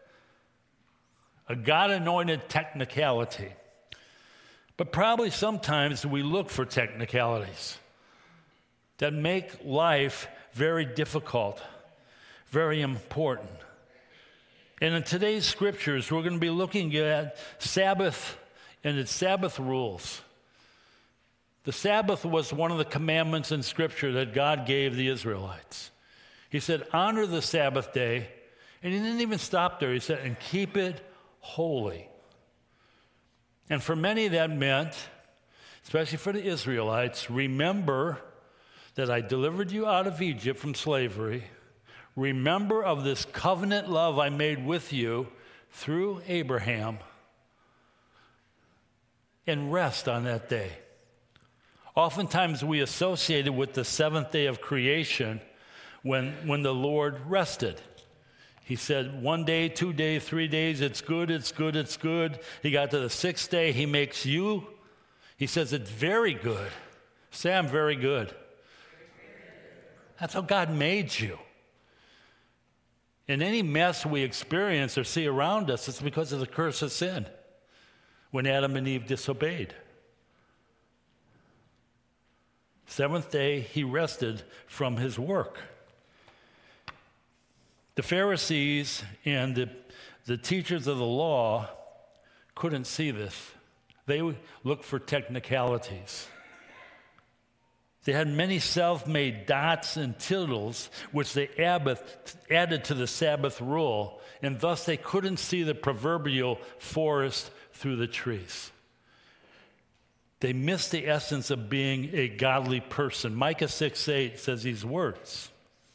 A God-anointed technicality. But probably sometimes we look for technicalities that make life very difficult, very important. And in today's scriptures, we're going to be looking at Sabbath and its Sabbath rules. The Sabbath was one of the commandments in Scripture that God gave the Israelites. He said, honor the Sabbath day, and he didn't even stop there. He said, and keep it holy. And for many that meant, especially for the Israelites, remember that I delivered you out of Egypt from slavery. Remember of this covenant love I made with you through Abraham, and rest on that day. Oftentimes we associate it with the seventh day of creation when the Lord rested. He said 1 day, 2 days, 3 days, it's good, it's good, it's good. He got to the sixth day, he makes you. He says it's very good. Say, I'm very good. That's how God made you. And any mess we experience or see around us, it's because of the curse of sin when Adam and Eve disobeyed. Seventh day, he rested from his work. The Pharisees and the teachers of the law couldn't see this. They looked for technicalities. They had many self-made dots and tittles, which they added to the Sabbath rule, and thus they couldn't see the proverbial forest through the trees. They missed the essence of being a godly person. Micah 6:8 says these words.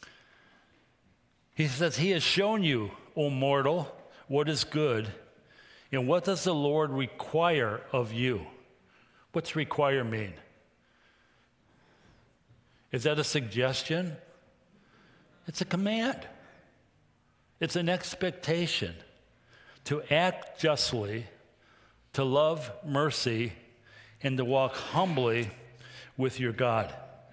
He says, he has shown you, O mortal, what is good, and what does the Lord require of you? What's require mean? Is that a suggestion? It's a command. It's an expectation to act justly, to love mercy, and to walk humbly with your God.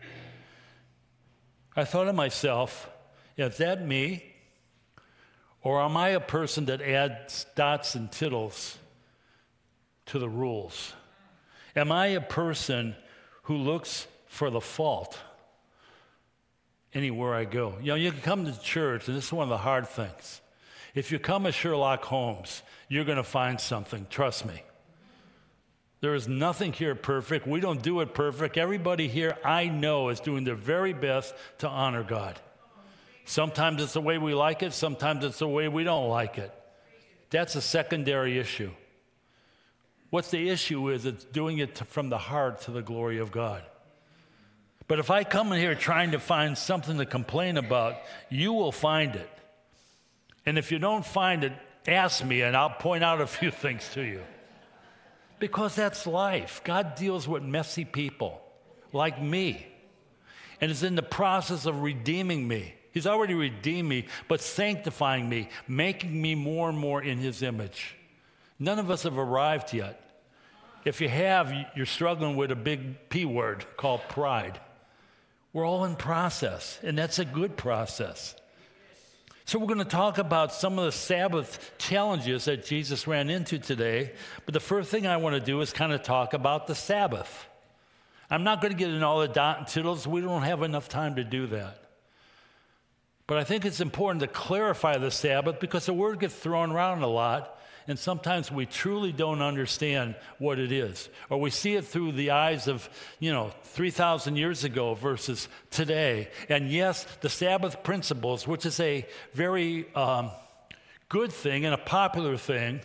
I thought to myself, is that me? Or am I a person that adds dots and tittles to the rules? Am I a person who looks for the fault anywhere I go? You know, you can come to church, and this is one of the hard things. If you come as Sherlock Holmes, you're going to find something, trust me. There is nothing here perfect. We don't do it perfect. Everybody here I know is doing their very best to honor God. Sometimes it's the way we like it. Sometimes it's the way we don't like it. That's a secondary issue. What's the issue is it's doing it from the heart to the glory of God. But if I come in here trying to find something to complain about, you will find it. And if you don't find it, ask me and I'll point out a few things to you. Because that's life. God deals with messy people like me. And is in the process of redeeming me. He's already redeemed me, but sanctifying me, making me more and more in his image. None of us have arrived yet. If you have, you're struggling with a big P word called pride. We're all in process, and that's a good process. So we're going to talk about some of the Sabbath challenges that Jesus ran into today. But the first thing I want to do is kind of talk about the Sabbath. I'm not going to get into all the dot and tittles. We don't have enough time to do that. But I think it's important to clarify the Sabbath because the word gets thrown around a lot, and sometimes we truly don't understand what it is. Or we see it through the eyes of, 3,000 years ago versus today. And yes, the Sabbath principles, which is a very good thing and a popular thing.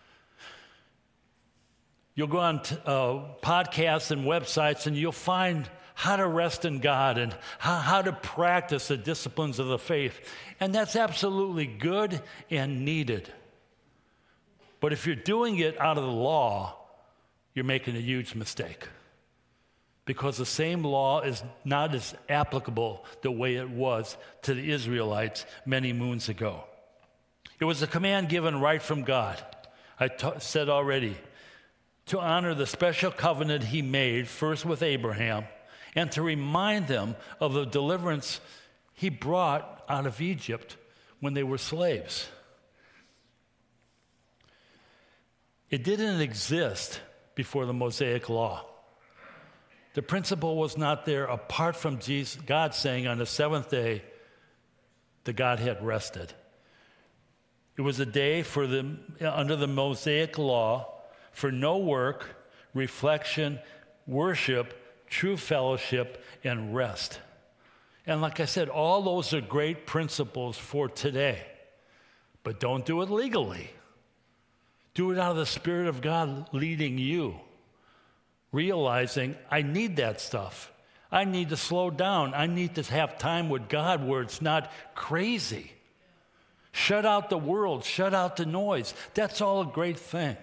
You'll go on podcasts and websites and you'll find how to rest in God and how to practice the disciplines of the faith. And that's absolutely good and needed. But if you're doing it out of the law, you're making a huge mistake. Because the same law is not as applicable the way it was to the Israelites many moons ago. It was a command given right from God. I said already, to honor the special covenant he made, first with Abraham, and to remind them of the deliverance he brought out of Egypt when they were slaves. It didn't exist before the Mosaic Law. The principle was not there apart from God saying on the seventh day, the Godhead rested. It was a day under the Mosaic Law for no work, reflection, worship, true fellowship, and rest. And like I said, all those are great principles for today. But don't do it legally. Do it out of the Spirit of God leading you. Realizing, I need that stuff. I need to slow down. I need to have time with God where it's not crazy. Shut out the world. Shut out the noise. That's all a great thing.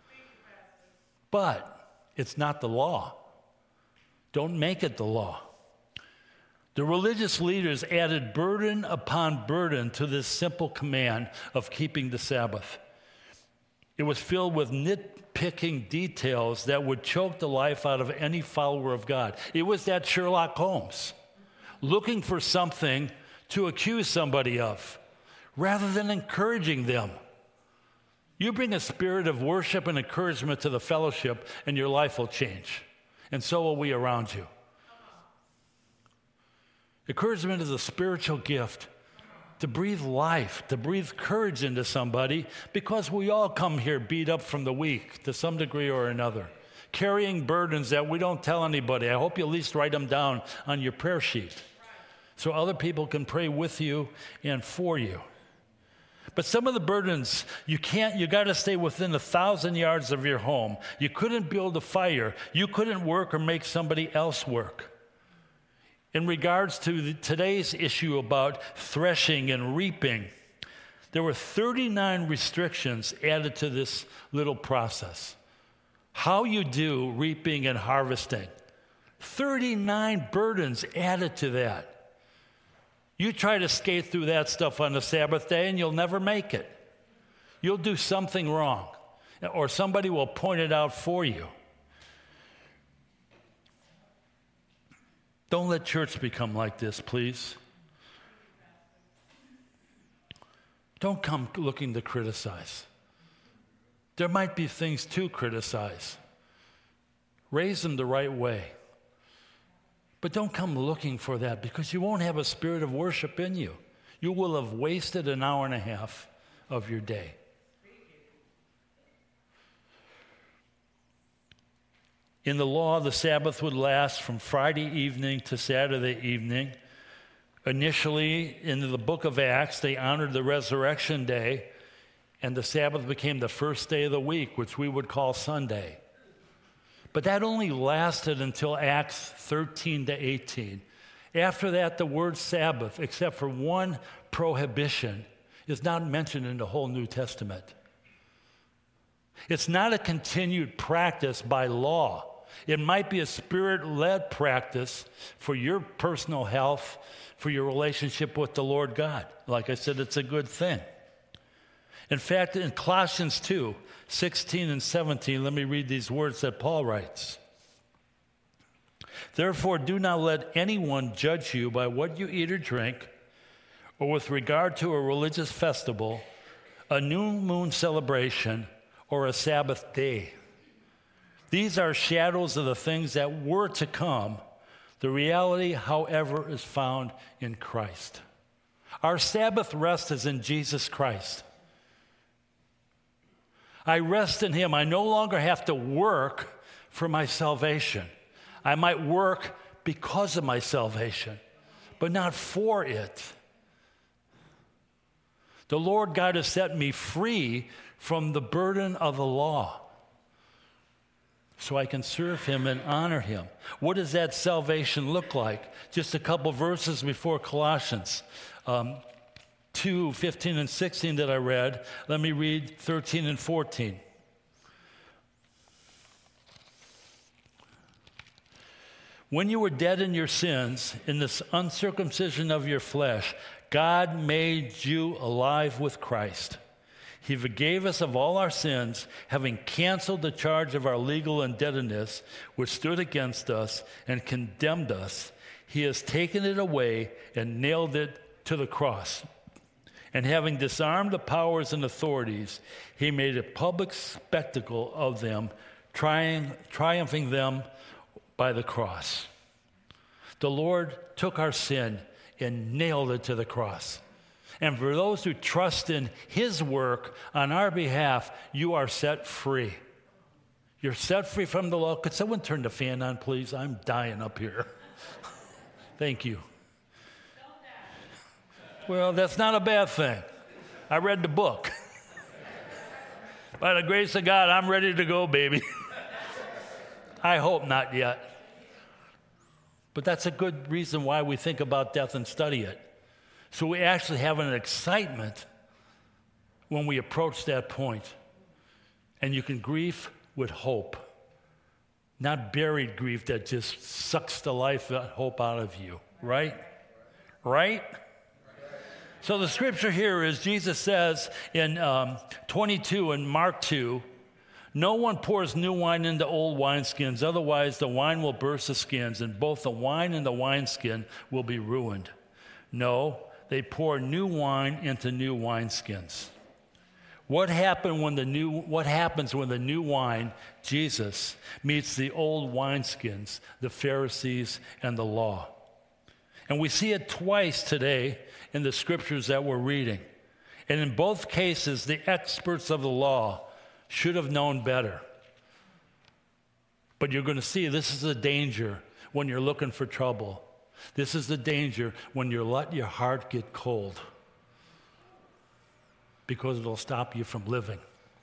But it's not the law. Don't make it the law. The religious leaders added burden upon burden to this simple command of keeping the Sabbath. It was filled with nitpicking details that would choke the life out of any follower of God. It was that Sherlock Holmes, looking for something to accuse somebody of, rather than encouraging them. You bring a spirit of worship and encouragement to the fellowship, and your life will change. And so will we around you. Encouragement is a spiritual gift to breathe life, to breathe courage into somebody, because we all come here beat up from the week to some degree or another, carrying burdens that we don't tell anybody. I hope you at least write them down on your prayer sheet so other people can pray with you and for you. But some of the burdens, you got to stay within 1,000 yards of your home. You couldn't build a fire. You couldn't work or make somebody else work. In regards to today's issue about threshing and reaping, there were 39 restrictions added to this little process. How you do reaping and harvesting. 39 burdens added to that. You try to skate through that stuff on the Sabbath day and you'll never make it. You'll do something wrong, or somebody will point it out for you. Don't let church become like this, please. Don't come looking to criticize. There might be things to criticize. Raise them the right way. But don't come looking for that, because you won't have a spirit of worship in you. You will have wasted an hour and a half of your day. In the law, the Sabbath would last from Friday evening to Saturday evening. Initially, in the book of Acts, they honored the resurrection day, and the Sabbath became the first day of the week, which we would call Sunday. But that only lasted until Acts 13 to 18. After that, the word Sabbath, except for one prohibition, is not mentioned in the whole New Testament. It's not a continued practice by law. It might be a spirit-led practice for your personal health, for your relationship with the Lord God. Like I said, it's a good thing. In fact, in Colossians 2, 16 and 17, let me read these words that Paul writes. Therefore, do not let anyone judge you by what you eat or drink, or with regard to a religious festival, a new moon celebration, or a Sabbath day. These are shadows of the things that were to come. The reality, however, is found in Christ. Our Sabbath rest is in Jesus Christ. I rest in Him. I no longer have to work for my salvation. I might work because of my salvation, but not for it. The Lord God has set me free from the burden of the law, so I can serve Him and honor Him. What does that salvation look like? Just a couple verses before Colossians 2, 15 and 16 that I read. Let me read 13 and 14. When you were dead in your sins, in this uncircumcision of your flesh, God made you alive with Christ. He forgave us of all our sins, having canceled the charge of our legal indebtedness, which stood against us and condemned us. He has taken it away and nailed it to the cross. And having disarmed the powers and authorities, he made a public spectacle of them, triumphing them by the cross. The Lord took our sin and nailed it to the cross. And for those who trust in his work on our behalf, you are set free. You're set free from the law. Could someone turn the fan on, please? I'm dying up here. Thank you. Well, that's not a bad thing. I read the book. By the grace of God, I'm ready to go, baby. I hope not yet. But that's a good reason why we think about death and study it. So we actually have an excitement when we approach that point. And you can grieve with hope, not buried grief that just sucks the life and hope out of you, right? Right? So the scripture here is Jesus says in 22 in Mark 2, no one pours new wine into old wineskins, otherwise the wine will burst the skins, and both the wine and the wineskin will be ruined. No, they pour new wine into new wineskins. What happens when the new wine, Jesus, meets the old wineskins, the Pharisees and the law? And we see it twice today in the scriptures that we're reading. And in both cases, the experts of the law should have known better. But you're going to see this is a danger when you're looking for trouble. This is the danger when you let your heart get cold, because it'll stop you from living.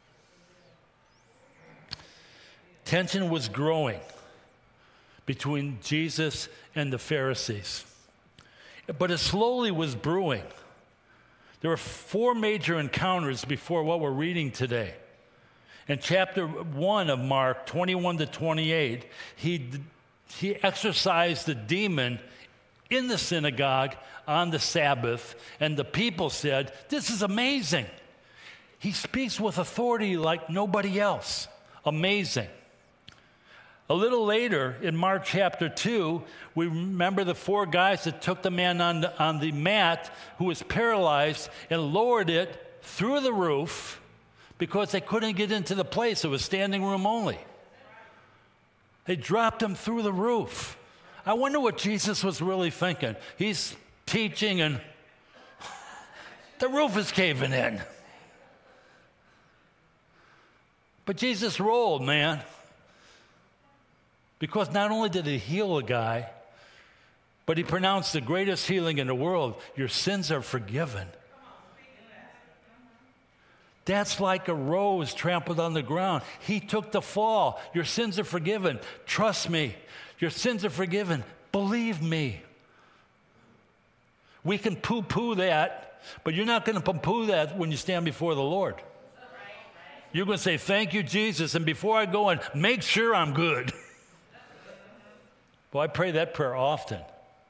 Tension was growing between Jesus and the Pharisees, but it slowly was brewing. There were 4 major encounters before what we're reading today. In chapter 1 of Mark, 21 to 28, he exorcised the demon in the synagogue on the Sabbath, and the people said, "This is amazing. He speaks with authority like nobody else." Amazing. A little later, in Mark chapter 2, we remember the 4 guys that took the man on the mat who was paralyzed and lowered it through the roof because they couldn't get into the place. It was standing room only. They dropped him through the roof. I wonder what Jesus was really thinking. He's teaching and the roof is caving in. But Jesus rolled, man. Because not only did he heal a guy, but he pronounced the greatest healing in the world. Your sins are forgiven. That's like a rose trampled on the ground. He took the fall. Your sins are forgiven. Trust me. Your sins are forgiven. Believe me. We can poo-poo that, but you're not going to poo-poo that when you stand before the Lord. You're going to say, "Thank you, Jesus, and before I go in, make sure I'm good." Well, I pray that prayer often.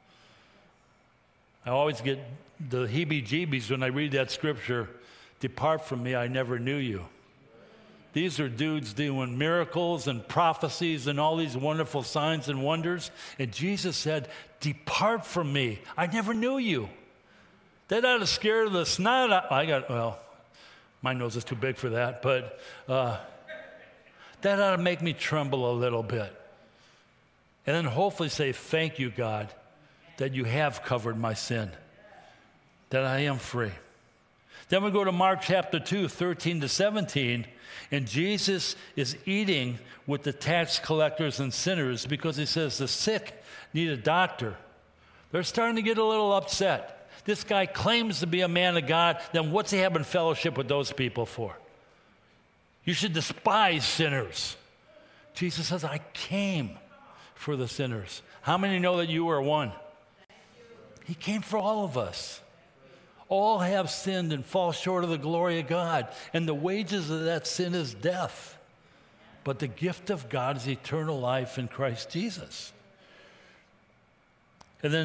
I always get the heebie-jeebies when I read that scripture, "Depart from me, I never knew you." These are dudes doing miracles and prophecies and all these wonderful signs and wonders. And Jesus said, "Depart from me. I never knew you." That ought to scare the snot out. My nose is too big for that, but that ought to make me tremble a little bit. And then hopefully say, "Thank you, God, that you have covered my sin, that I am free." Then we go to Mark chapter 2, 13 to 17, and Jesus is eating with the tax collectors and sinners because he says the sick need a doctor. They're starting to get a little upset. This guy claims to be a man of God, then what's he having fellowship with those people for? You should despise sinners. Jesus says, "I came for the sinners." How many know that you are one? He came for all of us. All have sinned and fall short of the glory of God, and the wages of that sin is death. But the gift of God is eternal life in Christ Jesus. And then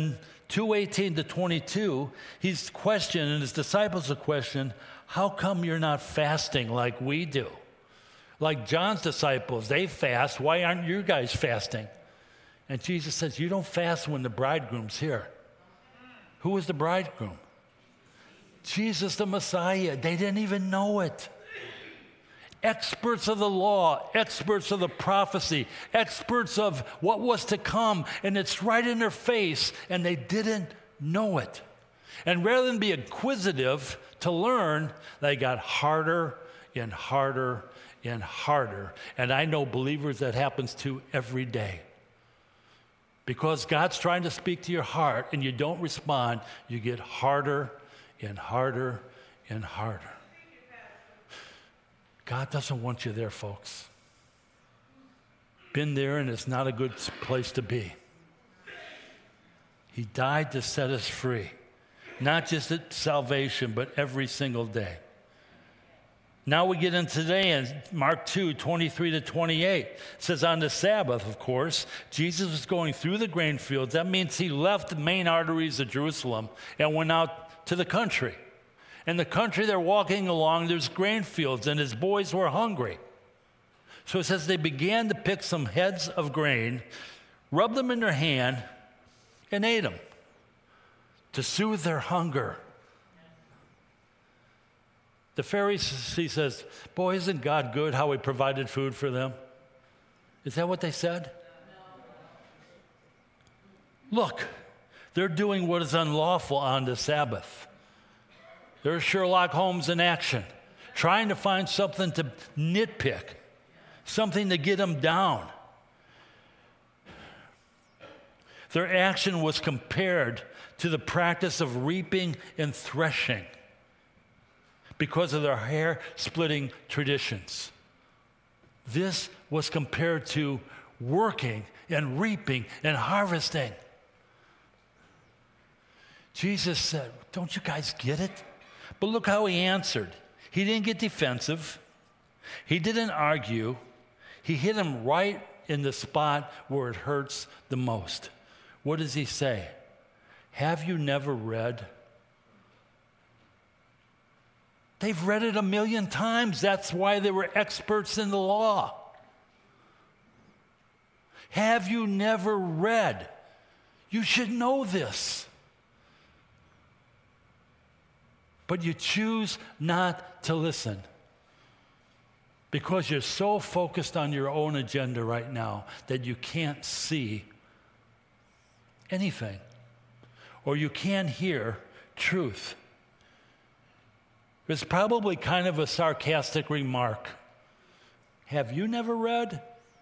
2:18 to 22, he's questioned, and his disciples are questioned, how come you're not fasting like we do? Like John's disciples, they fast. Why aren't you guys fasting? And Jesus says, you don't fast when the bridegroom's here. Who is the bridegroom? Jesus the Messiah. They didn't even know it. Experts of the law, experts of the prophecy, experts of what was to come, and it's right in their face, and they didn't know it. And rather than be inquisitive to learn, they got harder and harder and harder. And I know believers that happens to every day. Because God's trying to speak to your heart and you don't respond, you get harder and harder and harder. God doesn't want you there, folks. Been there, and it's not a good place to be. He died to set us free, not just at salvation, but every single day. Now we get in today in Mark 2:23 to 28. It says on the Sabbath, of course, Jesus was going through the grain fields. That means he left the main arteries of Jerusalem and went out to the country. In the country they're walking along, there's grain fields, and his boys were hungry. So it says they began to pick some heads of grain, rub them in their hand, and ate them to soothe their hunger. The Pharisee says, boy, isn't God good how he provided food for them? Is that what they said? Look, they're doing what is unlawful on the Sabbath. There's Sherlock Holmes in action, trying to find something to nitpick, something to get them down. Their action was compared to the practice of reaping and threshing because of their hair-splitting traditions. This was compared to working and reaping and harvesting. Jesus said, don't you guys get it? But look how he answered. He didn't get defensive. He didn't argue. He hit him right in the spot where it hurts the most. What does he say? Have you never read? They've read it 1,000,000 times. That's why they were experts in the law. Have you never read? You should know this. But you choose not to listen because you're so focused on your own agenda right now that you can't see anything or you can't hear truth. It's probably kind of a sarcastic remark. Have you never read?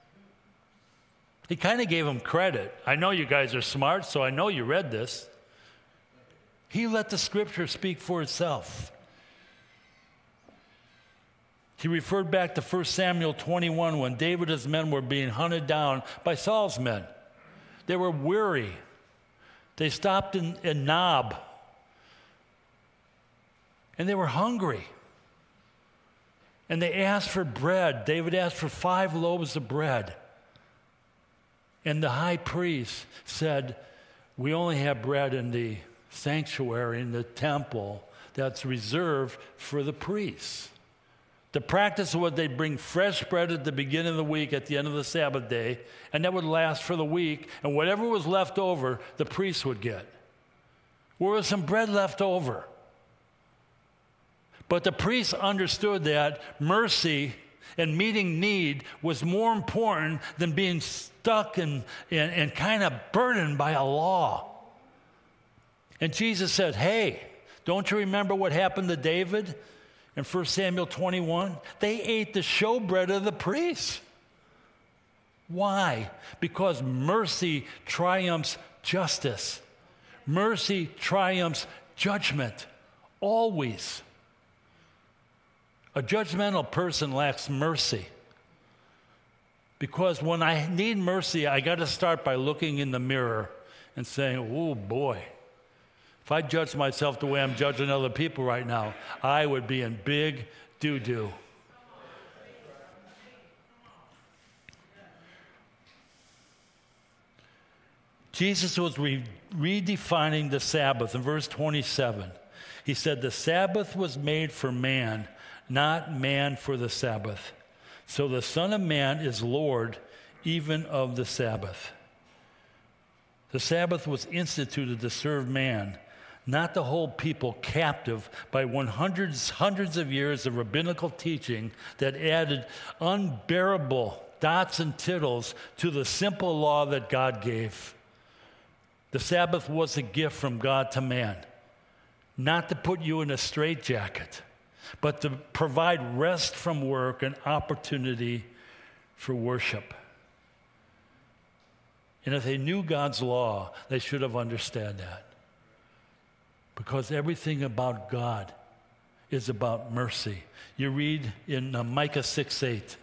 He kind of gave him credit. I know you guys are smart, so I know you read this. He let the scripture speak for itself. He referred back to 1 Samuel 21 when David and his men were being hunted down by Saul's men. They were weary. They stopped in Nob. And they were hungry. And they asked for bread. David asked for 5 loaves of bread. And the high priest said, we only have bread in the sanctuary, in the temple, that's reserved for the priests. The practice was they'd bring fresh bread at the beginning of the week, at the end of the Sabbath day, and that would last for the week, and whatever was left over, the priests would get. There was some bread left over. But the priests understood that mercy and meeting need was more important than being stuck and kind of burdened by a law. And Jesus said, hey, don't you remember what happened to David in 1 Samuel 21? They ate the showbread of the priests. Why? Because mercy triumphs justice. Mercy triumphs judgment. Always. A judgmental person lacks mercy. Because when I need mercy, I got to start by looking in the mirror and saying, oh boy, if I judged myself the way I'm judging other people right now, I would be in big doo-doo. Jesus was redefining the Sabbath in verse 27. He said, the Sabbath was made for man, not man for the Sabbath. So the Son of Man is Lord even of the Sabbath. The Sabbath was instituted to serve man, not to hold people captive by hundreds of years of rabbinical teaching that added unbearable dots and tittles to the simple law that God gave. The Sabbath was a gift from God to man, not to put you in a straitjacket, but to provide rest from work and opportunity for worship. And if they knew God's law, they should have understood that. Because everything about God is about mercy. You read in Micah 6:8.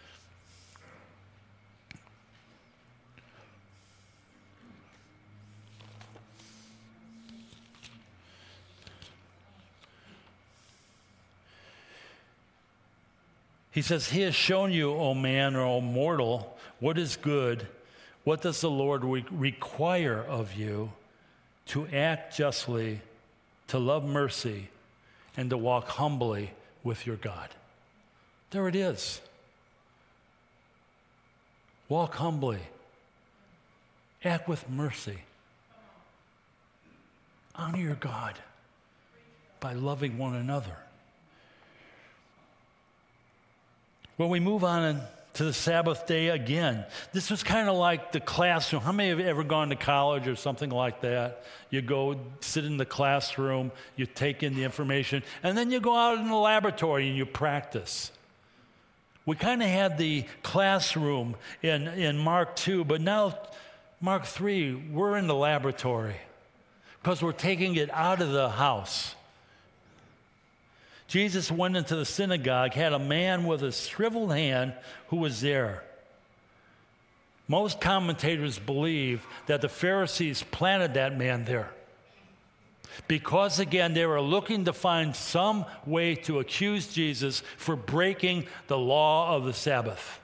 He says, he has shown you, O man or O mortal, what is good. What does the Lord require of you? To act justly, to love mercy, and to walk humbly with your God. There it is. Walk humbly. Act with mercy. Honor your God by loving one another. When we move on to the Sabbath day again, this was kind of like the classroom. How many have ever gone to college or something like that? You go sit in the classroom, you take in the information, and then you go out in the laboratory and you practice. We kind of had the classroom in Mark 2, but now Mark 3, we're in the laboratory because we're taking it out of the house. Jesus went into the synagogue, had a man with a shriveled hand who was there. Most commentators believe that the Pharisees planted that man there because, again, they were looking to find some way to accuse Jesus for breaking the law of the Sabbath.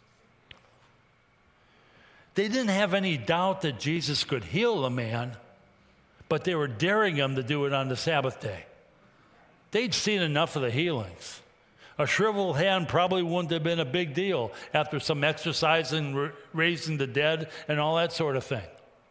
They didn't have any doubt that Jesus could heal the man, but they were daring him to do it on the Sabbath day. They'd seen enough of the healings. A shriveled hand probably wouldn't have been a big deal after some exercising, raising the dead, and all that sort of thing.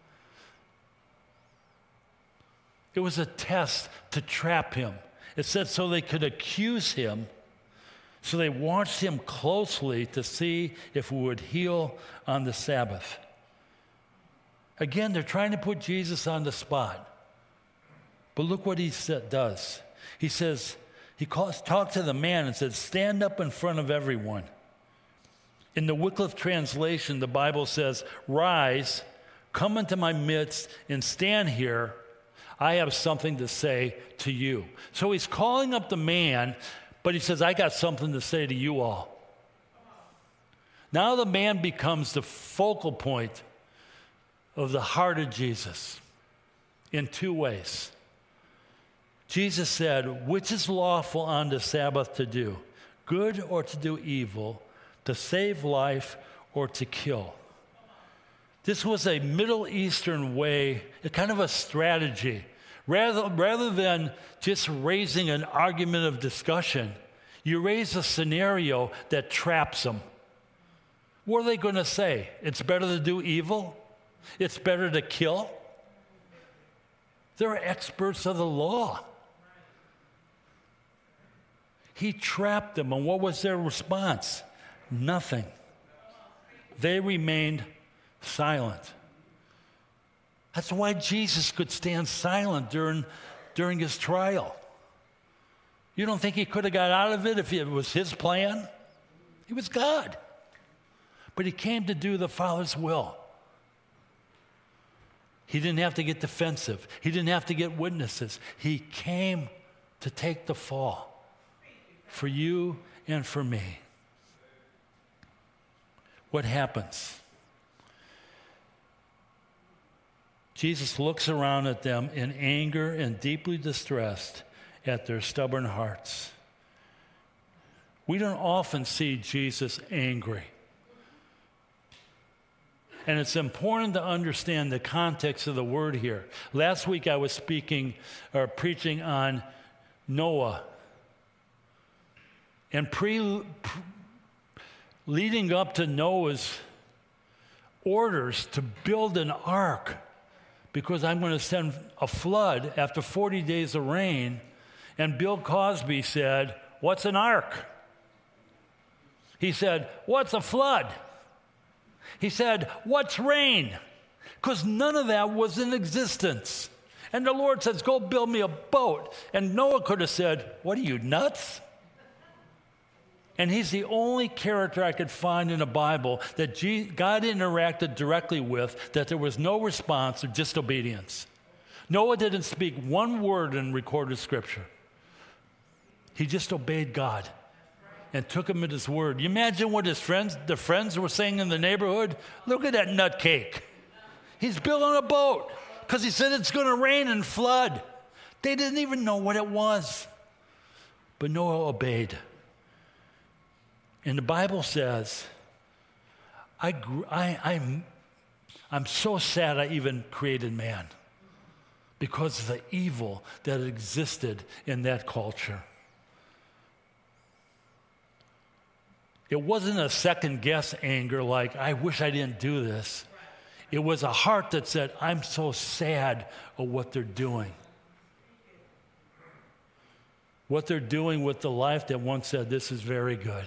It was a test to trap him. It said so they could accuse him. So they watched him closely to see if he would heal on the Sabbath. Again, they're trying to put Jesus on the spot. But look what he does. He says, talked to the man and said, stand up in front of everyone. In the Wycliffe translation, the Bible says, rise, come into my midst, and stand here. I have something to say to you. So he's calling up the man, but he says, I got something to say to you all. Now the man becomes the focal point of the heart of Jesus in two ways. Jesus said, which is lawful on the Sabbath to do, good or to do evil, to save life or to kill? This was a Middle Eastern way, a kind of a strategy. Rather than just raising an argument of discussion, you raise a scenario that traps them. What are they going to say? It's better to do evil? It's better to kill? They're experts of the law. He trapped them, and what was their response? Nothing. They remained silent. That's why Jesus could stand silent during his trial. You don't think he could have got out of it if it was his plan? He was God. But he came to do the Father's will. He didn't have to get defensive. He didn't have to get witnesses. He came to take the fall for you and for me. What happens? Jesus looks around at them in anger and deeply distressed at their stubborn hearts. We don't often see Jesus angry. And it's important to understand the context of the word here. Last week I was preaching on Noah. And leading up to Noah's orders to build an ark, because I'm going to send a flood after 40 days of rain, and Bill Cosby said, "What's an ark?" He said, "What's a flood?" He said, "What's rain?" Because none of that was in existence. And the Lord says, "Go build me a boat." And Noah could have said, "What are you, nuts?" And he's the only character I could find in the Bible that God interacted directly with, that there was no response or disobedience. Noah didn't speak one word in recorded scripture. He just obeyed God and took him at his word. You imagine what the friends were saying in the neighborhood? "Look at that nutcake. He's building a boat because he said it's going to rain and flood." They didn't even know what it was. But Noah obeyed. And the Bible says, I'm so sad I even created man because of the evil that existed in that culture. It wasn't a second-guess anger like, "I wish I didn't do this." It was a heart that said, "I'm so sad of what they're doing." What they're doing with the life that once said, "This is very good."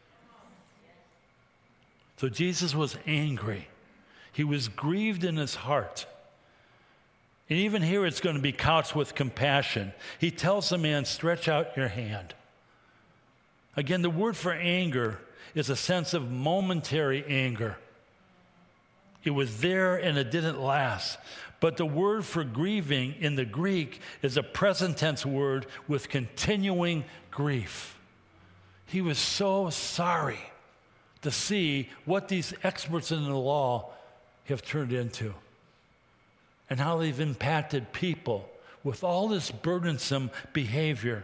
So Jesus was angry. He was grieved in his heart. And even here it's going to be couched with compassion. He tells the man, "Stretch out your hand." Again, the word for anger is a sense of momentary anger. It was there and it didn't last. But the word for grieving in the Greek is a present tense word with continuing grief. He was so sorry to see what these experts in the law have turned into and how they've impacted people with all this burdensome behavior.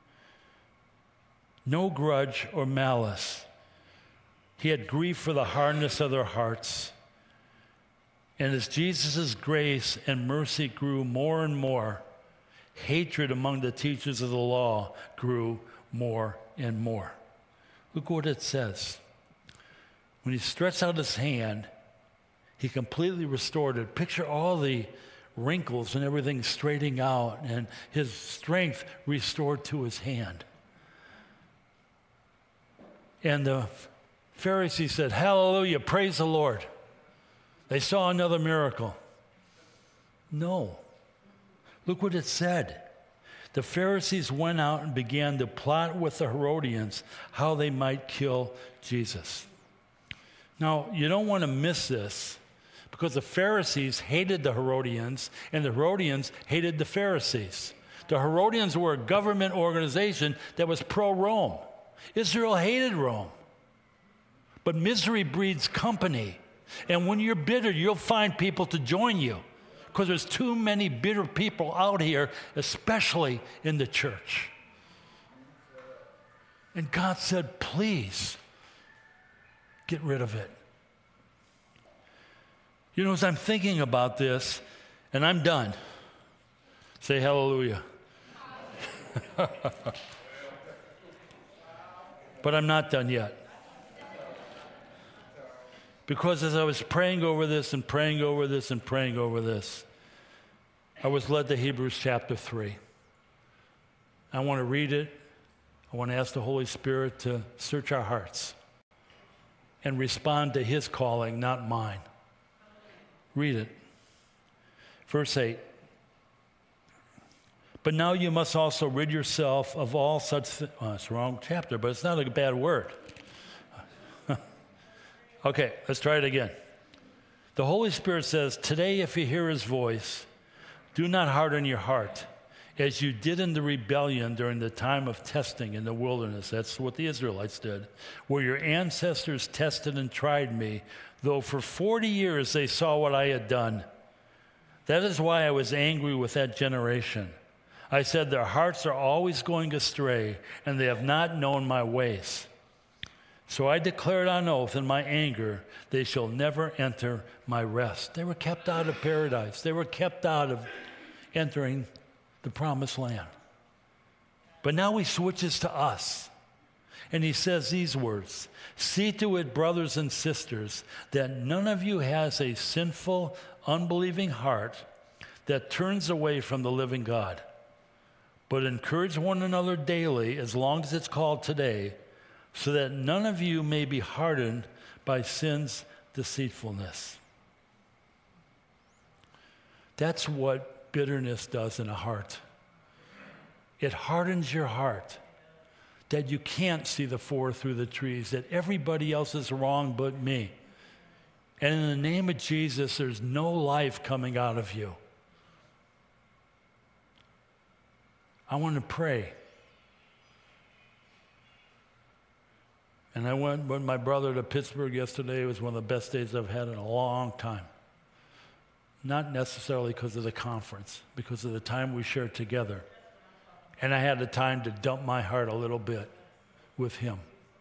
No grudge or malice. He had grief for the hardness of their hearts. And as Jesus' grace and mercy grew more and more, hatred among the teachers of the law grew more and more. Look what it says. When he stretched out his hand, he completely restored it. Picture all the wrinkles and everything straightening out and his strength restored to his hand. And the Pharisees said, "Hallelujah, praise the Lord." They saw another miracle. No. Look what it said. The Pharisees went out and began to plot with the Herodians how they might kill Jesus. Now, you don't want to miss this because the Pharisees hated the Herodians and the Herodians hated the Pharisees. The Herodians were a government organization that was pro-Rome. Israel hated Rome. But misery breeds company. And when you're bitter, you'll find people to join you because there's too many bitter people out here, especially in the church. And God said, "Please, get rid of it." You know, as I'm thinking about this, and I'm done, say hallelujah. But I'm not done yet. Because as I was praying over this and praying over this and praying over this, I was led to Hebrews chapter 3. I want to read it. I want to ask the Holy Spirit to search our hearts and respond to his calling, not mine. Read it. Verse 8. But now you must also rid yourself of all such things. Oh, it's the wrong chapter, but it's not a bad word. Okay, let's try it again. The Holy Spirit says, today if you hear his voice, do not harden your heart, as you did in the rebellion during the time of testing in the wilderness. That's what the Israelites did, where your ancestors tested and tried me, though for 40 years they saw what I had done. That is why I was angry with that generation. I said, their hearts are always going astray, and they have not known my ways. So I declared on oath in my anger, they shall never enter my rest. They were kept out of paradise. They were kept out of entering the promised land. But now he switches to us. And he says these words, see to it, brothers and sisters, that none of you has a sinful, unbelieving heart that turns away from the living God. But encourage one another daily, as long as it's called today, so that none of you may be hardened by sin's deceitfulness. That's what bitterness does in a heart. It hardens your heart, that you can't see the forest through the trees, that everybody else is wrong but me. And in the name of Jesus, there's no life coming out of you. I want to pray. And I went with my brother to Pittsburgh yesterday. It was one of the best days I've had in a long time. Not necessarily because of the conference, because of the time we shared together. And I had the time to dump my heart a little bit with him.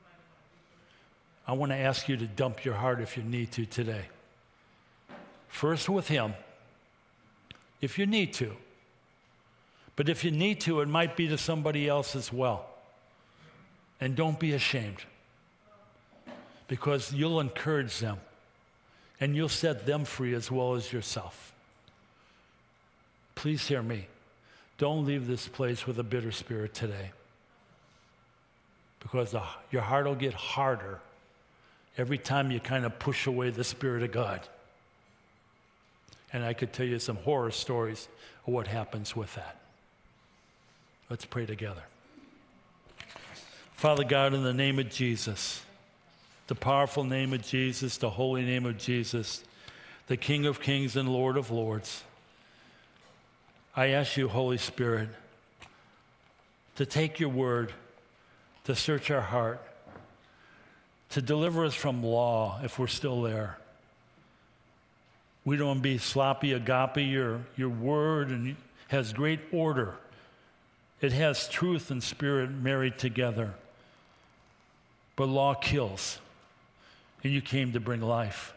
I want to ask you to dump your heart if you need to today. First with him, if you need to. But if you need to, it might be to somebody else as well. And don't be ashamed, because you'll encourage them and you'll set them free as well as yourself. Please hear me. Don't leave this place with a bitter spirit today, because your heart will get harder every time you kind of push away the Spirit of God. And I could tell you some horror stories of what happens with that. Let's pray together. Father God, in the name of Jesus, the powerful name of Jesus, the holy name of Jesus, the King of kings and Lord of lords, I ask you, Holy Spirit, to take your word, to search our heart, to deliver us from law if we're still there. We don't want to be sloppy agape. Your word has great order. It has truth and spirit married together. But law kills, and you came to bring life.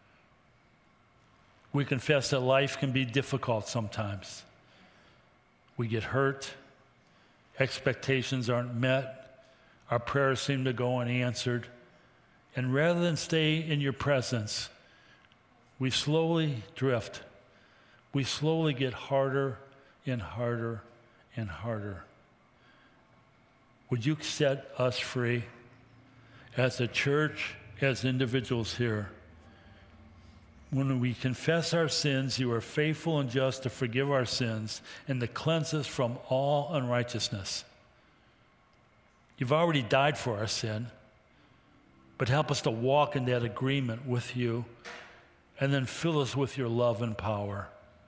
We confess that life can be difficult sometimes. We get hurt, expectations aren't met, our prayers seem to go unanswered, and rather than stay in your presence, we slowly drift. We slowly get harder and harder and harder. Would you set us free as a church, as individuals here? When we confess our sins, you are faithful and just to forgive our sins and to cleanse us from all unrighteousness. You've already died for our sin, but help us to walk in that agreement with you, and then fill us with your love and power.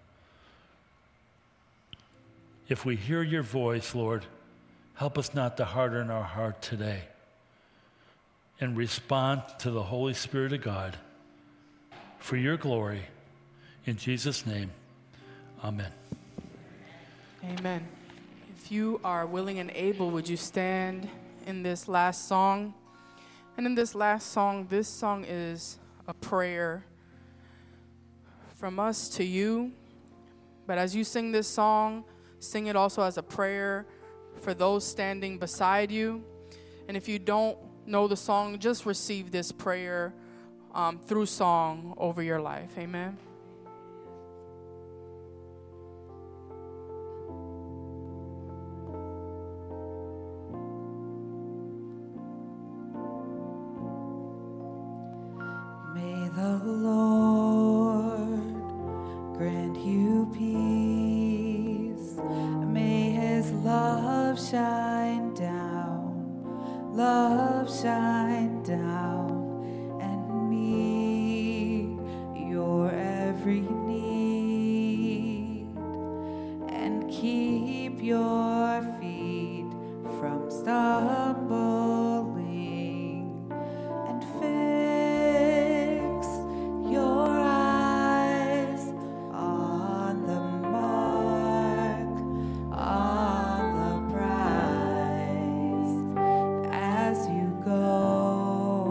If we hear your voice, Lord, help us not to harden our heart today, and respond to the Holy Spirit of God for your glory. In Jesus' name, amen. Amen. If you are willing and able, would you stand in this last song? And in this last song, this song is a prayer from us to you. But as you sing this song, sing it also as a prayer for those standing beside you. And if you don't know the song, just receive this prayer through song over your life. Amen. May the Lord grant you peace. May his love shine down, love shine down, and meet your every need, and keep your feet from stumbling, and fix your eyes on the mark, on the prize, as you go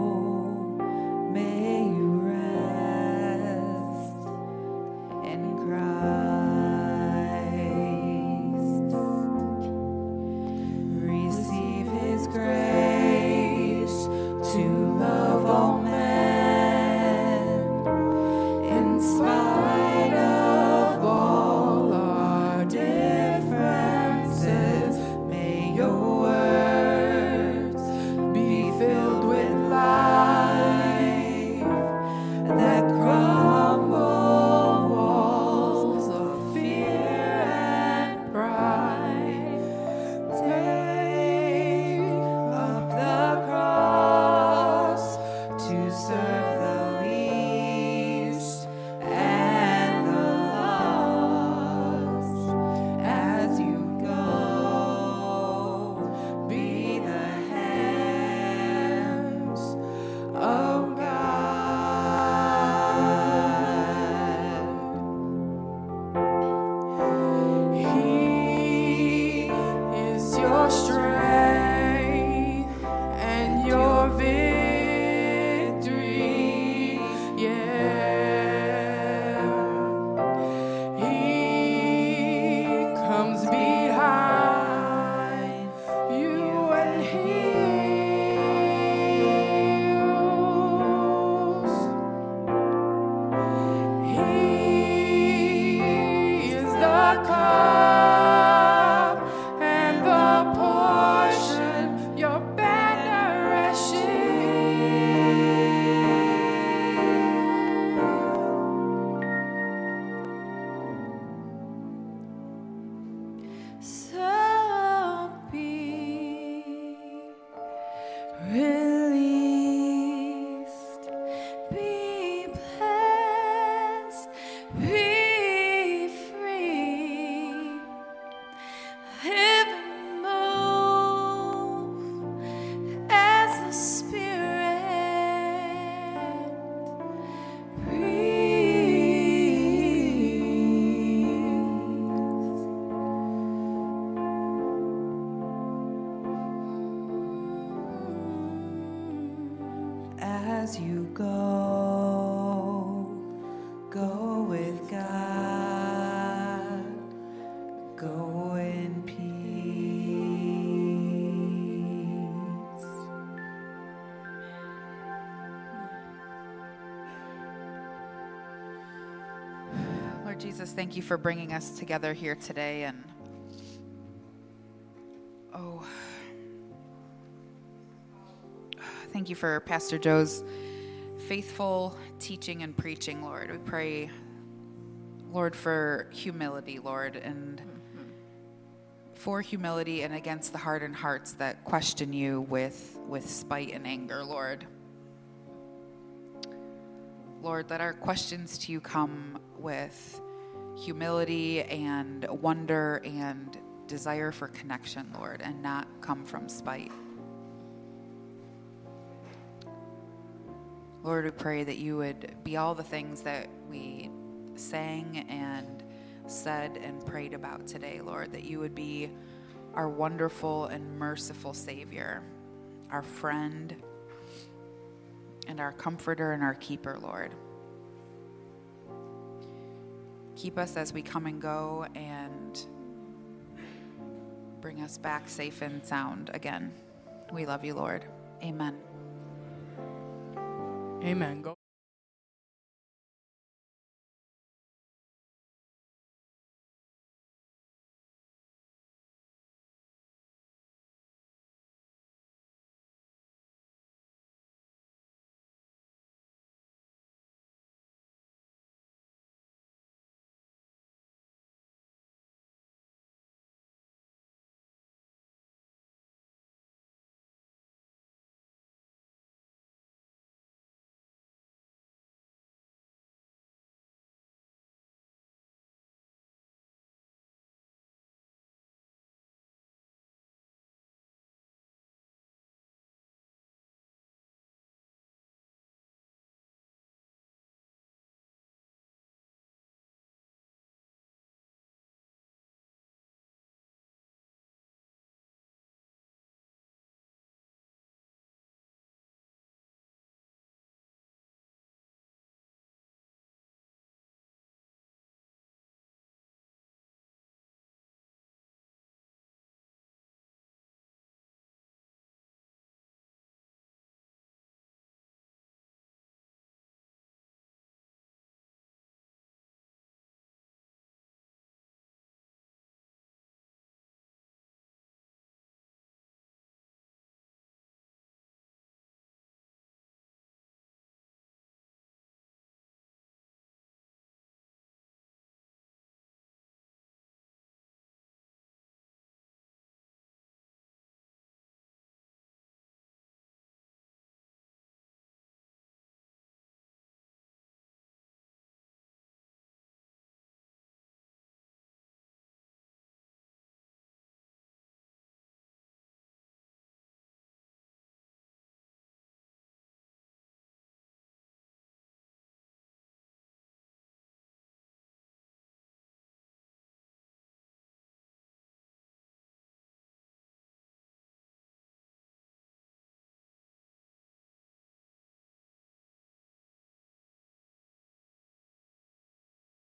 as you go, go with God, go in peace. Lord Jesus, thank you for bringing us together here today, and thank you for Pastor Joe's faithful teaching and preaching, Lord. We pray, Lord, for humility, Lord, and for humility and against the hardened hearts that question you with spite and anger, Lord. Lord, let our questions to you come with humility and wonder and desire for connection, Lord, and not come from spite. Lord, we pray that you would be all the things that we sang and said and prayed about today, Lord, that you would be our wonderful and merciful Savior, our friend, and our comforter and our keeper, Lord. Keep us as we come and go, and bring us back safe and sound again. We love you, Lord. Amen. Amen. Go.